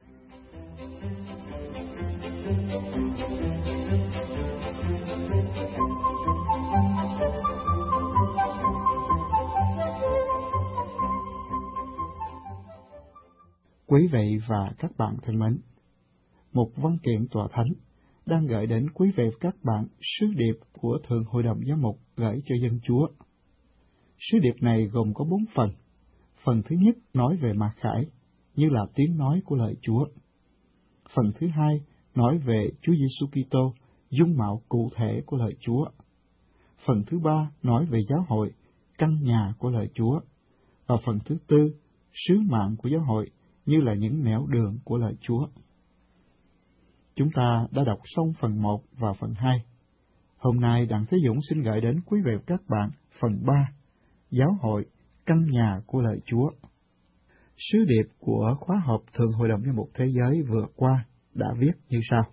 Quý vị và các bạn thân mến, một văn kiện Tòa Thánh đang gửi đến quý vị và các bạn sứ điệp của Thượng Hội đồng Giám mục gửi cho dân Chúa. Sứ điệp này gồm có 4 phần. Phần thứ nhất nói về mặc khải, như là tiếng nói của lời Chúa. Phần thứ hai nói về Chúa Giêsu Kitô, dung mạo cụ thể của lời Chúa. Phần thứ ba nói về giáo hội, căn nhà của lời Chúa. Và phần thứ tư, sứ mạng của giáo hội, như là những nẻo đường của lời Chúa. Chúng ta đã đọc xong phần 1 và phần 2. Hôm nay Đặng Thế Dũng xin gửi đến quý vị và các bạn phần 3, giáo hội, căn nhà của lời Chúa. Sứ điệp của khóa họp Thượng Hội đồng Giám mục Thế giới vừa qua đã viết như sau.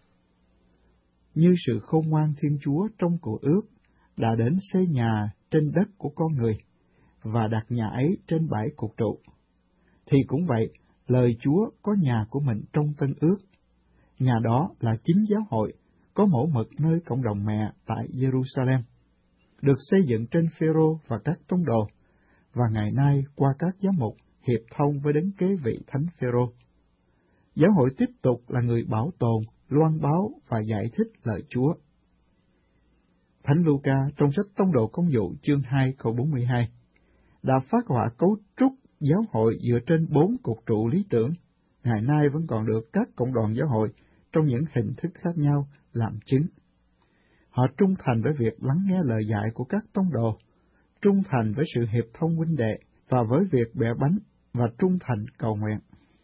Như sự khôn ngoan Thiên Chúa trong Cựu Ước đã đến xây nhà trên đất của con người và đặt nhà ấy trên bãi cột trụ, thì cũng vậy, lời Chúa có nhà của mình trong Tân Ước. Nhà đó là chính giáo hội, có mẫu mực nơi cộng đồng mẹ tại Jerusalem, được xây dựng trên Phêrô và các tông đồ, và ngày nay qua các giám mục hiệp thông với đấng kế vị Thánh Phêrô. Giáo hội tiếp tục là người bảo tồn, loan báo và giải thích lời Chúa. Thánh Luca trong sách Tông đồ Công vụ chương 2 câu 42 đã phát họa cấu trúc giáo hội dựa trên 4 cột trụ lý tưởng, ngày nay vẫn còn được các cộng đoàn giáo hội trong những hình thức khác nhau làm chứng. Họ trung thành với việc lắng nghe lời dạy của các tông đồ, trung thành với sự hiệp thông huynh đệ và với việc bẻ bánh, và trung thành cầu nguyện.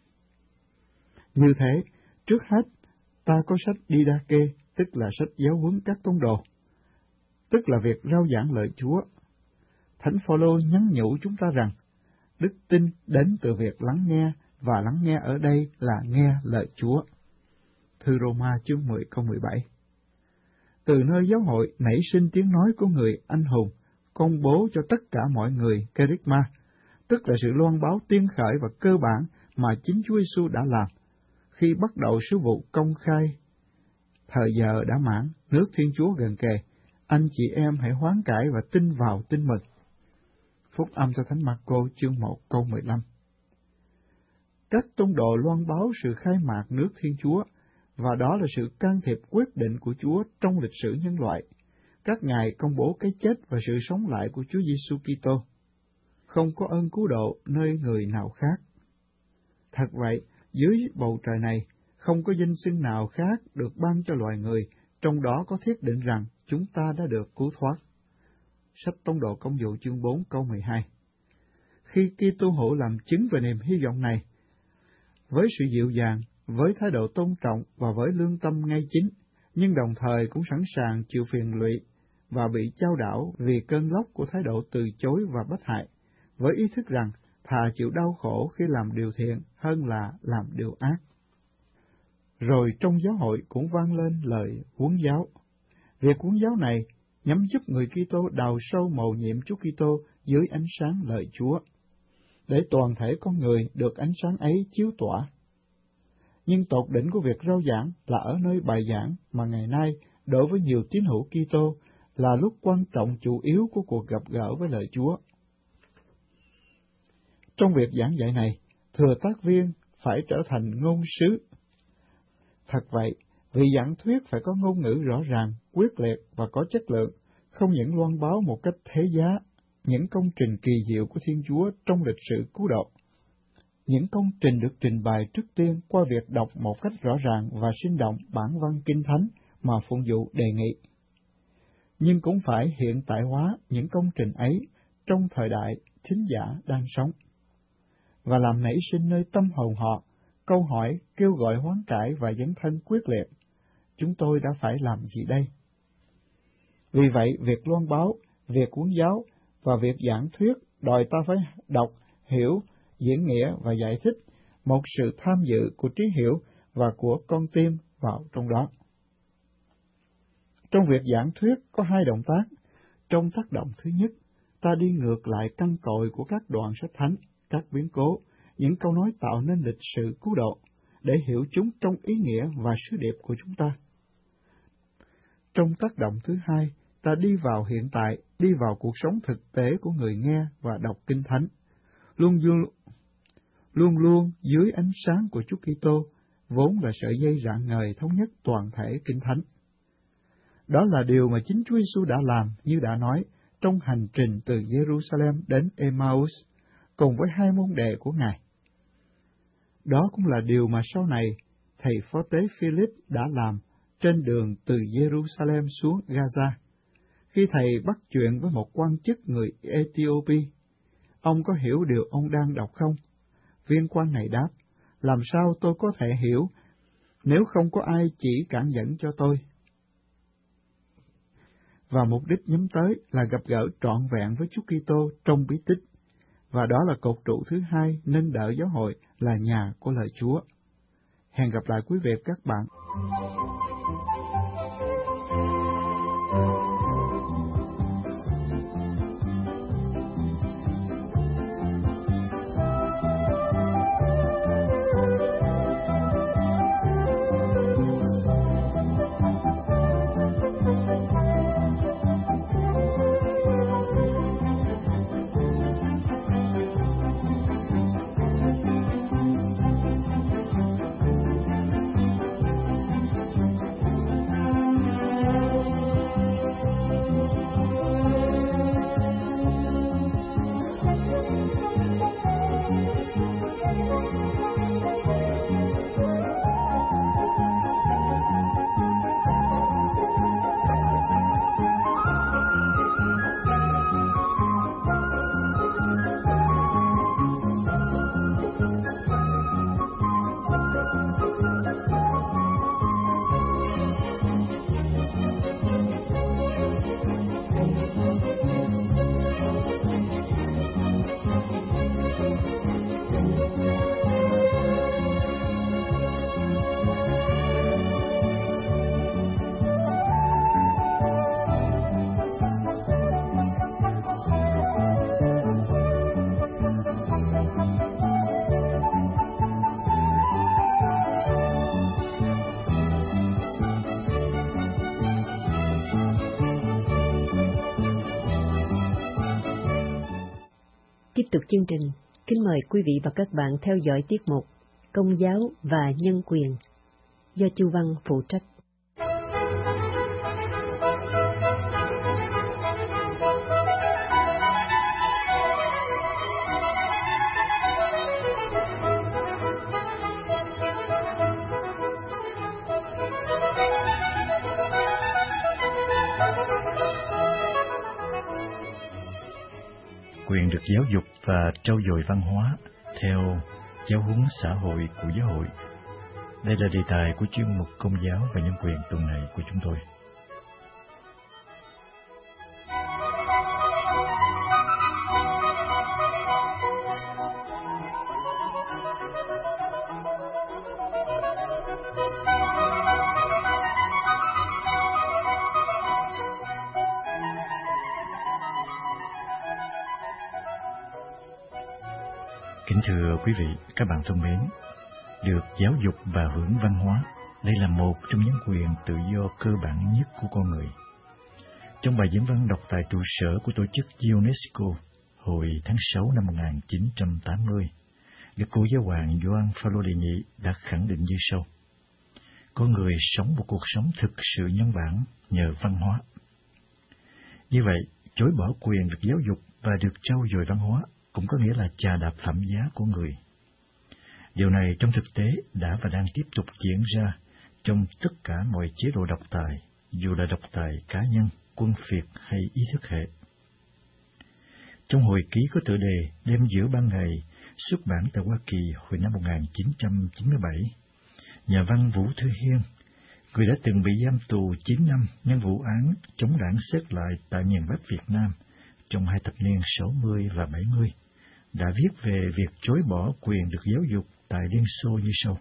Như thế, trước hết, ta có sách Didache, tức là sách giáo huấn các tông đồ, tức là việc rao giảng lời Chúa. Thánh Phaolô nhắn nhủ chúng ta rằng, đức tin đến từ việc lắng nghe, và lắng nghe ở đây là nghe lời Chúa. Thư Roma chương 10 câu 17. Từ nơi giáo hội nảy sinh tiếng nói của người anh hùng, công bố cho tất cả mọi người kerygma, tức là sự loan báo tiên khởi và cơ bản mà chính Chúa Giêsu đã làm. Khi bắt đầu sứ vụ công khai, thời giờ đã mãn, nước Thiên Chúa gần kề, anh chị em hãy hoán cải và tin vào tin mừng. Phúc âm cho Thánh Marco chương 1 câu 15. Các tông đồ loan báo sự khai mạc nước Thiên Chúa, và đó là sự can thiệp quyết định của Chúa trong lịch sử nhân loại. Các ngài công bố cái chết và sự sống lại của Chúa Giêsu Kitô. Không có ơn cứu độ nơi người nào khác. Thật vậy, dưới bầu trời này, không có danh xưng nào khác được ban cho loài người, trong đó có thiết định rằng chúng ta đã được cứu thoát. Sách Tông đồ Công vụ chương 4 câu 12. Khi Kitô hữu làm chứng về niềm hy vọng này, với sự dịu dàng, với thái độ tôn trọng và với lương tâm ngay chính, nhưng đồng thời cũng sẵn sàng chịu phiền lụy và bị chao đảo vì cơn lốc của thái độ từ chối và bất hại, với ý thức rằng thà chịu đau khổ khi làm điều thiện hơn là làm điều ác. Rồi trong giáo hội cũng vang lên lời huấn giáo. Việc huấn giáo này nhằm giúp người Kitô đào sâu mầu nhiệm Chúa Kitô dưới ánh sáng lời Chúa. để toàn thể con người được ánh sáng ấy chiếu tỏa. Nhưng tột đỉnh của việc rao giảng là ở nơi bài giảng mà ngày nay đối với nhiều tín hữu Kitô là lúc quan trọng chủ yếu của cuộc gặp gỡ với lời Chúa. Trong việc giảng dạy này, thừa tác viên phải trở thành ngôn sứ. Thật vậy, vị giảng thuyết phải có ngôn ngữ rõ ràng, quyết liệt và có chất lượng, không những loan báo một cách thế giá những công trình kỳ diệu của Thiên Chúa trong lịch sử cứu độ. Những công trình được trình bày trước tiên qua việc đọc một cách rõ ràng và sinh động bản văn Kinh Thánh mà phụng vụ đề nghị. Nhưng cũng phải hiện tại hóa những công trình ấy trong thời đại thính giả đang sống, và làm nảy sinh nơi tâm hồn họ câu hỏi kêu gọi hoán cải và dấn thân quyết liệt: chúng tôi đã phải làm gì đây? Vì vậy, việc loan báo, việc huấn giáo và việc giảng thuyết đòi ta phải đọc, hiểu, diễn nghĩa và giải thích, một sự tham dự của trí hiểu và của con tim vào trong đó. Trong việc giảng thuyết có hai động tác. Trong tác động thứ nhất, ta đi ngược lại căn cội của các đoạn sách thánh, các biến cố, những câu nói tạo nên lịch sử cứu độ, để hiểu chúng trong ý nghĩa và sứ điệp của chúng ta. Trong tác động thứ hai, ta đi vào hiện tại, đi vào cuộc sống thực tế của người nghe và đọc Kinh Thánh, luôn luôn dưới ánh sáng của Chúa Kitô, vốn là sợi dây rạng ngời thống nhất toàn thể Kinh Thánh. Đó là điều mà chính Chúa Giêsu đã làm, như đã nói, trong hành trình từ Jerusalem đến Emmaus, cùng với hai môn đệ của Ngài. Đó cũng là điều mà sau này thầy phó tế Philip đã làm trên đường từ Jerusalem xuống Gaza. Khi thầy bắt chuyện với một quan chức người Ethiopia, ông có hiểu điều ông đang đọc không? Viên quan này đáp: làm sao tôi có thể hiểu nếu không có ai chỉ cản dẫn cho tôi? Và mục đích nhắm tới là gặp gỡ trọn vẹn với Chúa Kitô trong bí tích, và đó là cột trụ thứ hai nâng đỡ giáo hội là nhà của lời Chúa. Hẹn gặp lại quý vị và các bạn. Tiếp tục chương trình, kính mời quý vị và các bạn theo dõi tiết mục Công giáo và Nhân quyền do Chu Văn phụ trách. Quyền được giáo dục và trau dồi văn hóa theo giáo huấn xã hội của giáo hội. Đây là đề tài của chuyên mục Công giáo và Nhân quyền tuần này của chúng tôi. Kính thưa quý vị, các bạn thân mến, được giáo dục và hưởng văn hóa, đây là một trong những quyền tự do cơ bản nhất của con người. Trong bài diễn văn đọc tại trụ sở của tổ chức UNESCO hồi tháng 6 năm 1980, Đức Cố Giáo hoàng Gioan Phaolô đệ nhị đã khẳng định như sau: con người sống một cuộc sống thực sự nhân bản nhờ văn hóa. Như vậy, chối bỏ quyền được giáo dục và được trau dồi văn hóa cũng có nghĩa là chà đạp phẩm giá của người. Điều này trong thực tế đã và đang tiếp tục diễn ra trong tất cả mọi chế độ độc tài, dù là độc tài cá nhân, quân phiệt hay ý thức hệ. Trong hồi ký có tựa đề Đêm giữa ban ngày, xuất bản tại Hoa Kỳ hồi năm 1997, nhà văn Vũ Thư Hiên, người đã từng bị giam tù 9 năm nhân vụ án chống đảng xét lại tại miền Bắc Việt Nam trong hai thập niên 60 và 70, đã viết về việc chối bỏ quyền được giáo dục tại Liên Xô như sau: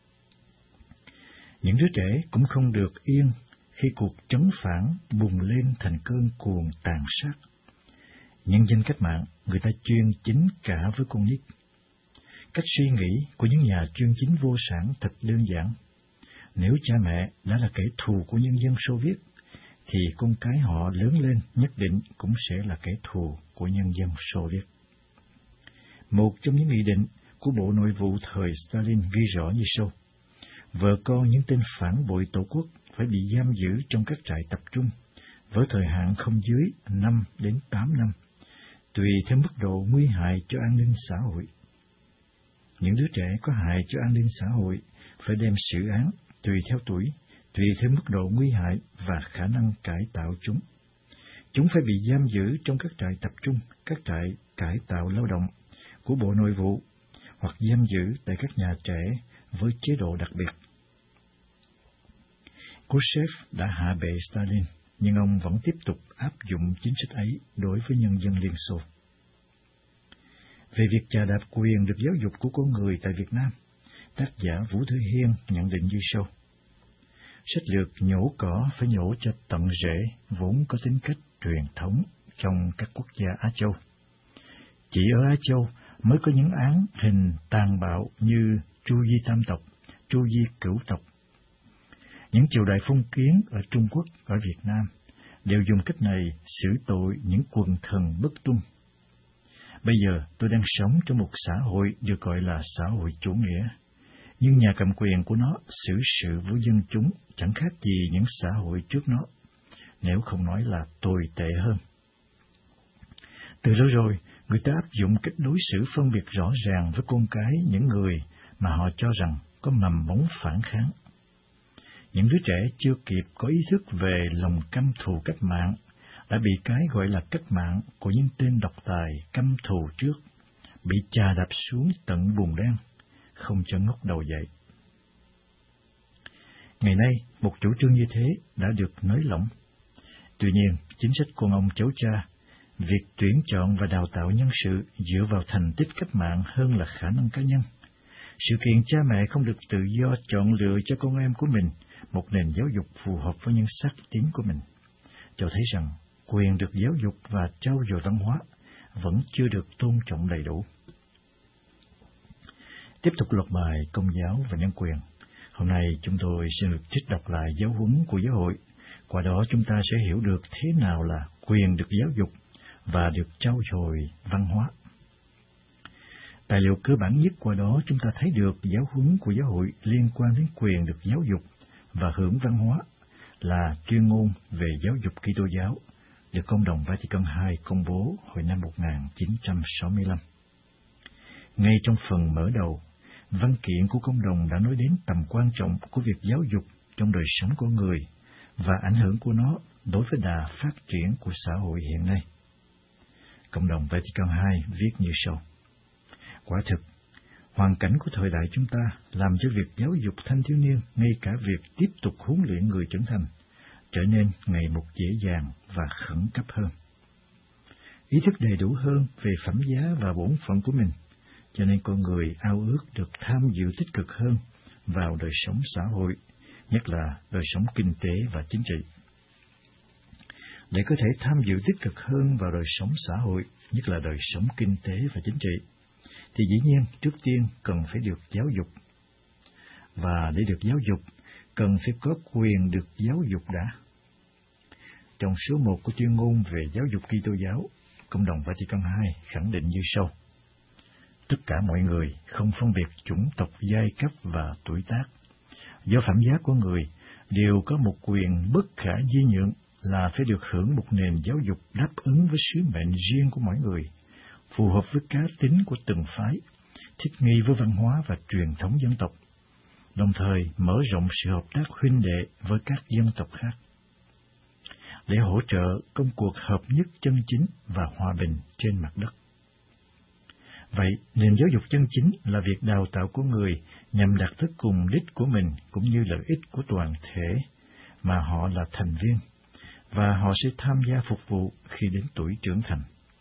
những đứa trẻ cũng không được yên khi cuộc chống phản bùng lên thành cơn cuồng tàn sát. Nhân dân cách mạng, người ta chuyên chính cả với con nít. Cách suy nghĩ của những nhà chuyên chính vô sản thật đơn giản. Nếu cha mẹ đã là kẻ thù của nhân dân Xô Viết, thì con cái họ lớn lên nhất định cũng sẽ là kẻ thù của nhân dân Xô Viết. Một trong những nghị định của Bộ Nội vụ thời Stalin ghi rõ như sau: vợ con những tên phản bội Tổ quốc phải bị giam giữ trong các trại tập trung với thời hạn không dưới 5 đến 8 năm, tùy theo mức độ nguy hại cho an ninh xã hội. Những đứa trẻ có hại cho an ninh xã hội phải đem xử án tùy theo tuổi, tùy theo mức độ nguy hại và khả năng cải tạo chúng. Chúng phải bị giam giữ trong các trại tập trung, các trại cải tạo lao động của Bộ Nội vụ, hoặc giam giữ tại các nhà trẻ với chế độ đặc biệt. Khrushchev đã hạ bệ Stalin, nhưng ông vẫn tiếp tục áp dụng chính sách ấy đối với nhân dân Liên Xô. Về việc chà đạp quyền được giáo dục của con người tại Việt Nam, tác giả Vũ Thư Hiên nhận định như sau: sách lược nhổ cỏ phải nhổ cho tận rễ vốn có tính cách truyền thống trong các quốc gia Á Châu. Chỉ ở Á Châu mới có những án hình tàn bạo như tru di tam tộc, tru di cửu tộc. Những triều đại phong kiến ở Trung Quốc, ở Việt Nam đều dùng cách này xử tội những quần thần bất tuân. Bây giờ tôi đang sống trong một xã hội được gọi là xã hội chủ nghĩa, nhưng nhà cầm quyền của nó xử sự với dân chúng chẳng khác gì những xã hội trước nó, nếu không nói là tồi tệ hơn. Từ lâu rồi, người ta áp dụng cách đối xử phân biệt rõ ràng với con cái những người mà họ cho rằng có mầm mống phản kháng. Những đứa trẻ chưa kịp có ý thức về lòng căm thù cách mạng đã bị cái gọi là cách mạng của những tên độc tài căm thù trước, bị chà đạp xuống tận bùn đen, không cho ngóc đầu dậy. Ngày nay, một chủ trương như thế đã được nới lỏng. Tuy nhiên, chính sách con ông cháu cha, việc tuyển chọn và đào tạo nhân sự dựa vào thành tích cách mạng hơn là khả năng cá nhân. Sự kiện cha mẹ không được tự do chọn lựa cho con em của mình một nền giáo dục phù hợp với những sắc tín của mình, cho thấy rằng quyền được giáo dục và trau dồi văn hóa vẫn chưa được tôn trọng đầy đủ. Tiếp tục loạt bài Công giáo và nhân quyền. Hôm nay chúng tôi xin được trích đọc lại giáo huấn của giáo hội. Qua đó chúng ta sẽ hiểu được thế nào là quyền được giáo dục và được trau dồi văn hóa. Tài liệu cơ bản nhất qua đó chúng ta thấy được giáo huấn của giáo hội liên quan đến quyền được giáo dục và hưởng văn hóa là tuyên ngôn về giáo dục Kitô giáo, được Công đồng Vatican II công bố hồi năm 1965. Ngay trong phần mở đầu, văn kiện của Công đồng đã nói đến tầm quan trọng của việc giáo dục trong đời sống con người và ảnh hưởng của nó đối với đà phát triển của xã hội hiện nay. Công đồng Vatican II viết như sau: quả thực, hoàn cảnh của thời đại chúng ta làm cho việc giáo dục thanh thiếu niên, ngay cả việc tiếp tục huấn luyện người trưởng thành, trở nên ngày một dễ dàng và khẩn cấp hơn. Ý thức đầy đủ hơn về phẩm giá và bổn phận của mình, cho nên con người ao ước được tham dự tích cực hơn vào đời sống xã hội, nhất là đời sống kinh tế và chính trị. Để có thể tham dự tích cực hơn vào đời sống xã hội, nhất là đời sống kinh tế và chính trị, thì dĩ nhiên trước tiên cần phải được giáo dục. Và để được giáo dục, cần phải có quyền được giáo dục đã. Trong số 1 của tuyên ngôn về giáo dục Kitô giáo, Công đồng Vatican II khẳng định như sau: tất cả mọi người, không phân biệt chủng tộc, giai cấp và tuổi tác, do phẩm giá của người, đều có một quyền bất khả di nhượng là phải được hưởng một nền giáo dục đáp ứng với sứ mệnh riêng của mỗi người, phù hợp với cá tính của từng phái, thích nghi với văn hóa và truyền thống dân tộc, đồng thời mở rộng sự hợp tác huynh đệ với các dân tộc khác, để hỗ trợ công cuộc hợp nhất chân chính và hòa bình trên mặt đất. Vậy, nền giáo dục chân chính là việc đào tạo của người nhằm đạt tới cùng đích của mình cũng như lợi ích của toàn thể mà họ là thành viên, và họ sẽ tham gia phục vụ khi đến tuổi trưởng thành.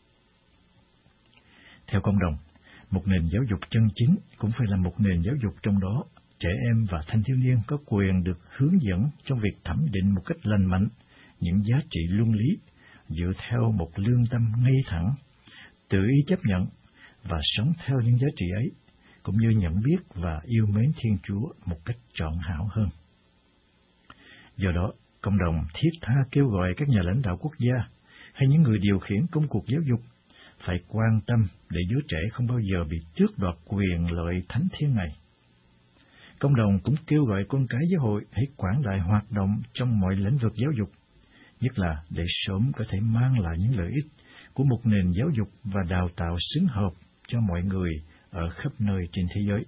Theo Công đồng, một nền giáo dục chân chính cũng phải là một nền giáo dục trong đó trẻ em và thanh thiếu niên có quyền được hướng dẫn trong việc thẩm định một cách lành mạnh những giá trị luân lý, dựa theo một lương tâm ngay thẳng, tự ý chấp nhận và sống theo những giá trị ấy, cũng như nhận biết và yêu mến Thiên Chúa một cách trọn hảo hơn. Do đó, Công đồng thiết tha kêu gọi các nhà lãnh đạo quốc gia hay những người điều khiển công cuộc giáo dục phải quan tâm để đứa trẻ không bao giờ bị tước đoạt quyền lợi thánh thiêng này. Công đồng cũng kêu gọi con cái giáo hội hãy quảng đại hoạt động trong mọi lĩnh vực giáo dục, nhất là để sớm có thể mang lại những lợi ích của một nền giáo dục và đào tạo xứng hợp cho mọi người ở khắp nơi trên thế giới.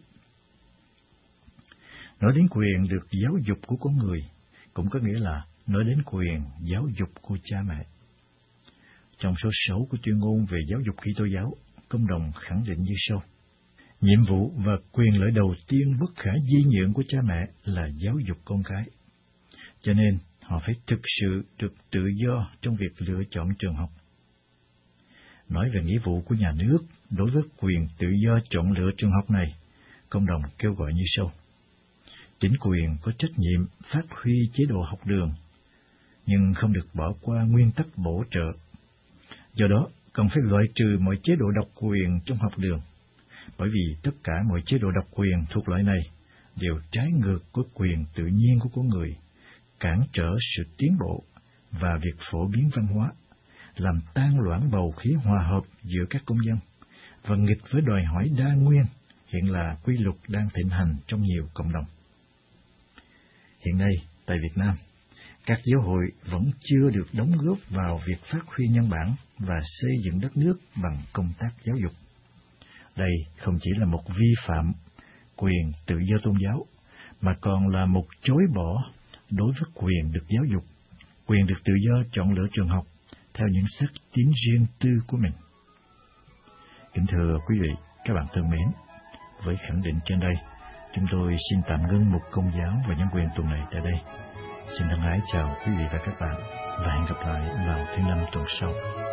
Nói đến quyền được giáo dục của con người, cũng có nghĩa là nói đến quyền giáo dục của cha mẹ. Trong số 6 của tuyên ngôn về giáo dục Kitô giáo, Công đồng khẳng định như sau: nhiệm vụ và quyền lợi đầu tiên bất khả di nhượng của cha mẹ là giáo dục con cái. Cho nên, họ phải thực sự được tự do trong việc lựa chọn trường học. Nói về nghĩa vụ của nhà nước đối với quyền tự do chọn lựa trường học này, Công đồng kêu gọi như sau: chính quyền có trách nhiệm phát huy chế độ học đường, nhưng không được bỏ qua nguyên tắc bổ trợ. Do đó, cần phải loại trừ mọi chế độ độc quyền trong học đường, bởi vì tất cả mọi chế độ độc quyền thuộc loại này đều trái ngược với quyền tự nhiên của con người, cản trở sự tiến bộ và việc phổ biến văn hóa, làm tan loãng bầu khí hòa hợp giữa các công dân, và nghịch với đòi hỏi đa nguyên hiện là quy luật đang thịnh hành trong nhiều cộng đồng. Hiện nay, tại Việt Nam, các giáo hội vẫn chưa được đóng góp vào việc phát huy nhân bản và xây dựng đất nước bằng công tác giáo dục. Đây không chỉ là một vi phạm quyền tự do tôn giáo, mà còn là một chối bỏ đối với quyền được giáo dục, quyền được tự do chọn lựa trường học theo những sắc tín riêng tư của mình. Kính thưa quý vị, các bạn thân mến, với khẳng định trên đây, chúng tôi xin tạm ngưng một công giáo và nhân quyền tuần này tại đây. Xin thân ái chào quý vị và các bạn, và hẹn gặp lại vào thứ Năm tuần sau.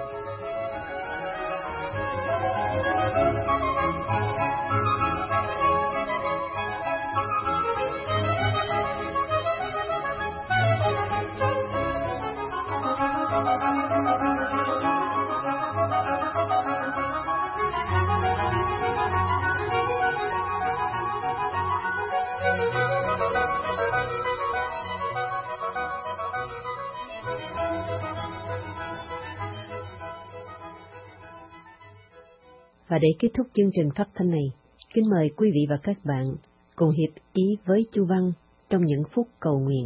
Và để kết thúc chương trình phát thanh này, kính mời quý vị và các bạn cùng hiệp ý với Chu Văn trong những phút cầu nguyện.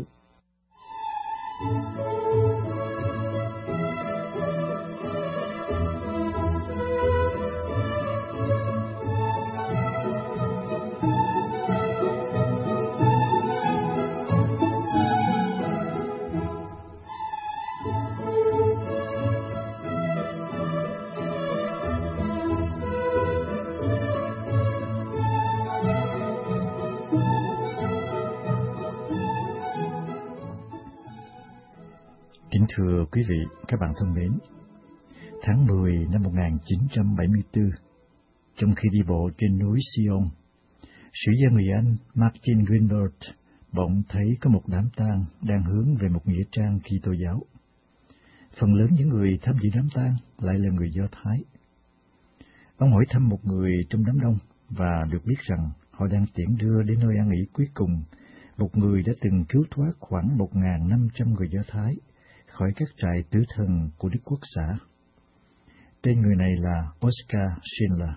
Kính thưa quý vị, các bạn thân mến, tháng 10 năm 1974, trong khi đi bộ trên núi Sion, sử gia người Anh Martin Greenberg bỗng thấy có một đám tang đang hướng về một nghĩa trang Kitô giáo. Phần lớn những người tham dự đám tang lại là người Do Thái. Ông hỏi thăm một người trong đám đông và được biết rằng họ đang tiễn đưa đến nơi an nghỉ cuối cùng một người đã từng cứu thoát khoảng 1.500 người Do Thái khỏi các trại tử thần của Đức Quốc xã. Tên người này là Oskar Schindler.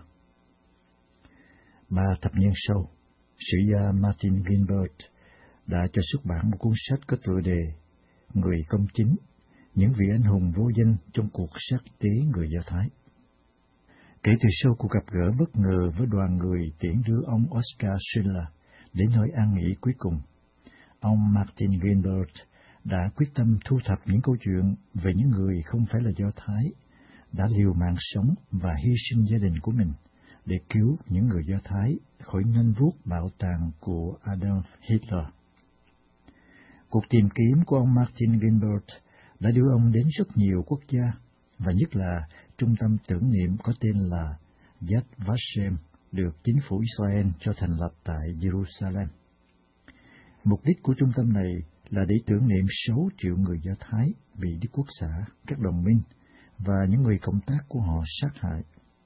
3 thập niên sau, sử gia Martin Gilbert đã cho xuất bản một cuốn sách có tựa đề Người công chính, những vị anh hùng vô danh trong cuộc sát tế người Do Thái. Kể từ sau cuộc gặp gỡ bất ngờ với đoàn người tiễn đưa ông Oskar Schindler đến nơi an nghỉ cuối cùng, ông Martin Gilbert đã quyết tâm thu thập những câu chuyện về những người không phải là Do Thái, đã liều mạng sống và hy sinh gia đình của mình để cứu những người Do Thái khỏi nanh vuốt bạo tàn của Adolf Hitler. Cuộc tìm kiếm của ông Martin Gilbert đã đưa ông đến rất nhiều quốc gia, và nhất là trung tâm tưởng niệm có tên là Yad Vashem, được chính phủ Israel cho thành lập tại Jerusalem. Mục đích của trung tâm này là để tưởng niệm 6 triệu người Do Thái bị Đức Quốc xã, các đồng minh và những người cộng tác của họ sát hại.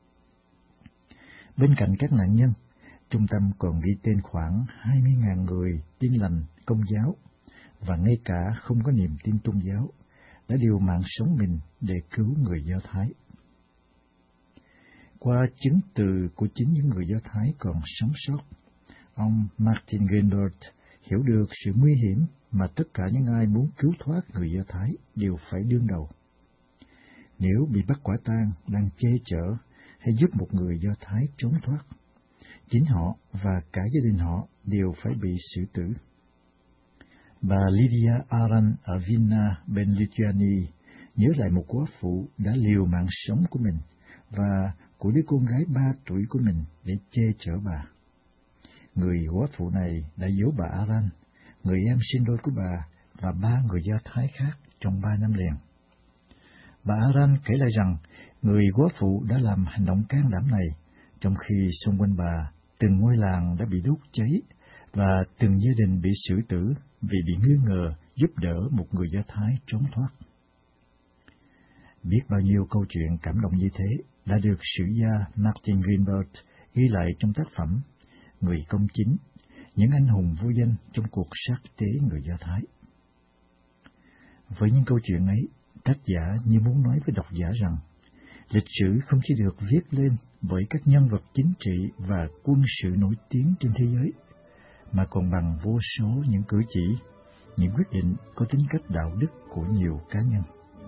Bên cạnh các nạn nhân, trung tâm còn ghi tên khoảng 20.000 người tin lành Công giáo và ngay cả không có niềm tin tôn giáo đã liều mạng sống mình để cứu người Do Thái. Qua chứng từ của chính những người Do Thái còn sống sót, ông Martin Gilbert hiểu được sự nguy hiểm mà tất cả những ai muốn cứu thoát người Do Thái đều phải đương đầu. Nếu bị bắt quả tang đang che chở hay giúp một người Do Thái trốn thoát, chính họ và cả gia đình họ đều phải bị xử tử. Bà Lydia Aran ở Vilna, bên Lithuania, nhớ lại một góa phụ đã liều mạng sống của mình và của đứa con gái 3 tuổi của mình để che chở bà. Người góa phụ này đã giấu bà Aran, người em sinh đôi của bà và 3 người Do Thái khác trong 3 năm liền. Bà Aran kể lại rằng người góa phụ đã làm hành động can đảm này, trong khi xung quanh bà từng ngôi làng đã bị đốt cháy và từng gia đình bị xử tử vì bị nghi ngờ giúp đỡ một người Do Thái trốn thoát. Biết bao nhiêu câu chuyện cảm động như thế đã được sử gia Martin Gilbert ghi lại trong tác phẩm Người công chính, những anh hùng vô danh trong cuộc sát tế người Do Thái. Với những câu chuyện ấy, tác giả như muốn nói với độc giả rằng lịch sử không chỉ được viết lên bởi các nhân vật chính trị và quân sự nổi tiếng trên thế giới, mà còn bằng vô số những cử chỉ, những quyết định có tính cách đạo đức của nhiều cá nhân.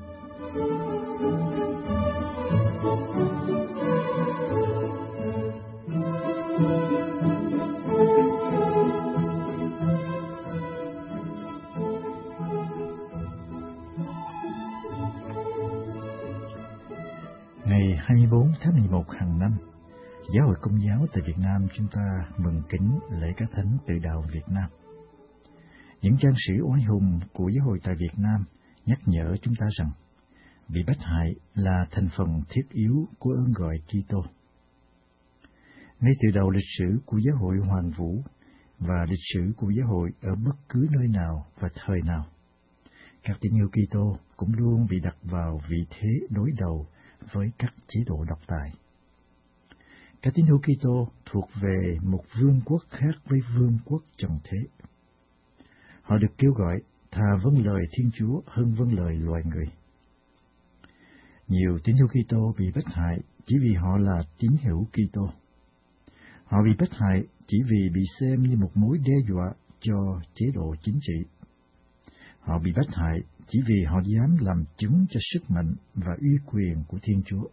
Ngày 24 tháng 11 hàng năm, Giáo hội Công giáo tại Việt Nam chúng ta mừng kính lễ các thánh tự đạo Việt Nam. Những trang sử oai hùng của giáo hội tại Việt Nam nhắc nhở chúng ta rằng bị bắt hại là thành phần thiết yếu của ơn gọi Kitô. Ngay từ đầu lịch sử của giáo hội hoàn vũ và lịch sử của giáo hội ở bất cứ nơi nào và thời nào, các tín hữu Kitô cũng luôn bị đặt vào vị thế đối đầu với các chế độ độc tài. Các tín hữu Kitô thuộc về một vương quốc khác với vương quốc trần thế. Họ được kêu gọi thà vâng lời Thiên Chúa hơn vâng lời loài người. Nhiều tín hữu Kitô bị bắt hại chỉ vì họ là tín hữu Kitô. Họ bị bắt hại chỉ vì bị xem như một mối đe dọa cho chế độ chính trị. Họ bị bắt hại chỉ vì họ dám làm chứng cho sức mạnh và uy quyền của Thiên Chúa.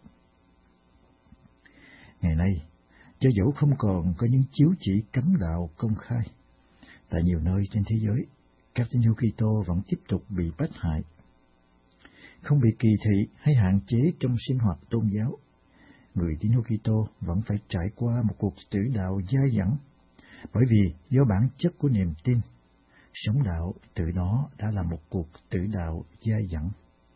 Ngày nay, cho dẫu không còn có những chiếu chỉ cấm đạo công khai, tại nhiều nơi trên thế giới, các tín hữu Kitô vẫn tiếp tục bị bắt hại. Không bị kỳ thị hay hạn chế trong sinh hoạt tôn giáo, người tín hữu Kitô vẫn phải trải qua một cuộc tử đạo dai dẳng, bởi vì do bản chất của niềm tin, sống đạo tự đó đã là một cuộc tử đạo dai dẳng.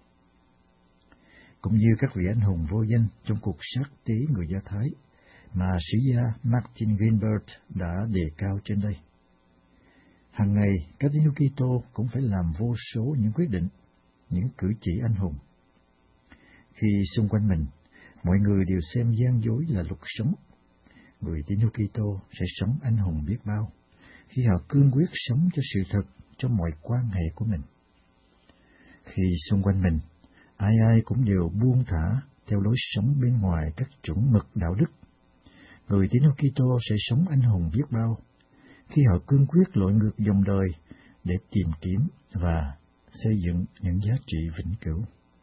Cũng như các vị anh hùng vô danh trong cuộc sát tế người Do Thái mà sử gia Martin Gilbert đã đề cao trên đây. Hàng ngày, các tín hữu Kitô cũng phải làm vô số những quyết định, những cử chỉ anh hùng. Khi xung quanh mình, Mọi người đều xem gian dối là luật sống. Người tín hữu Kitô sẽ sống anh hùng biết bao khi họ cương quyết sống cho sự thật trong mọi quan hệ của mình. Khi xung quanh mình, ai ai cũng đều buông thả theo lối sống bên ngoài các chuẩn mực đạo đức, người tín hữu Kitô sẽ sống anh hùng biết bao khi họ cương quyết lội ngược dòng đời để tìm kiếm và xây dựng những giá trị vĩnh cửu.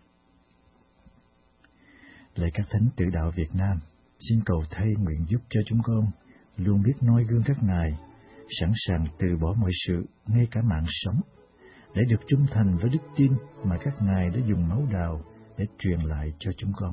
Lạy các thánh tử đạo Việt Nam, xin cầu thay nguyện giúp cho chúng con luôn biết noi gương các ngài, sẵn sàng từ bỏ mọi sự, ngay cả mạng sống, để được trung thành với đức tin mà các ngài đã dùng máu đào để truyền lại cho chúng con.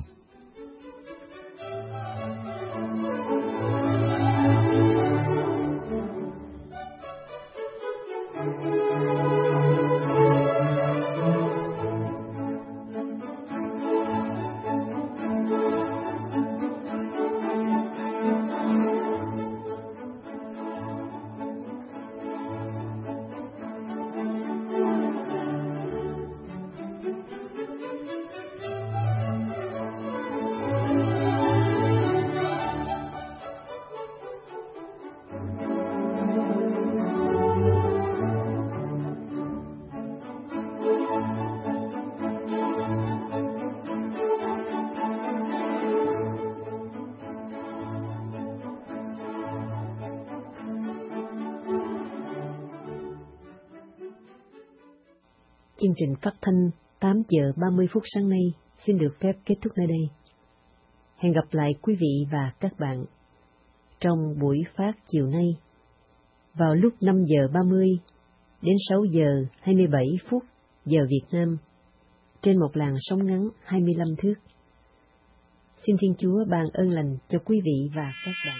Chương trình phát thanh 8 giờ 30 phút sáng nay xin được phép kết thúc nơi đây. Hẹn gặp lại quý vị và các bạn trong buổi phát chiều nay vào lúc 5 giờ 30 đến 6 giờ 27 phút giờ Việt Nam trên một làn sóng ngắn 25 thước. Xin Thiên Chúa ban ơn lành cho quý vị và các bạn.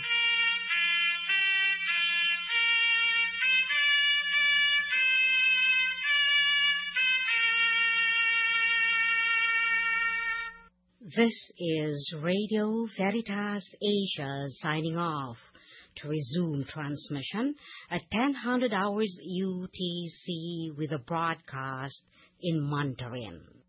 This is Radio Veritas Asia signing off. To resume transmission at 10:00 hours UTC with a broadcast in Mandarin.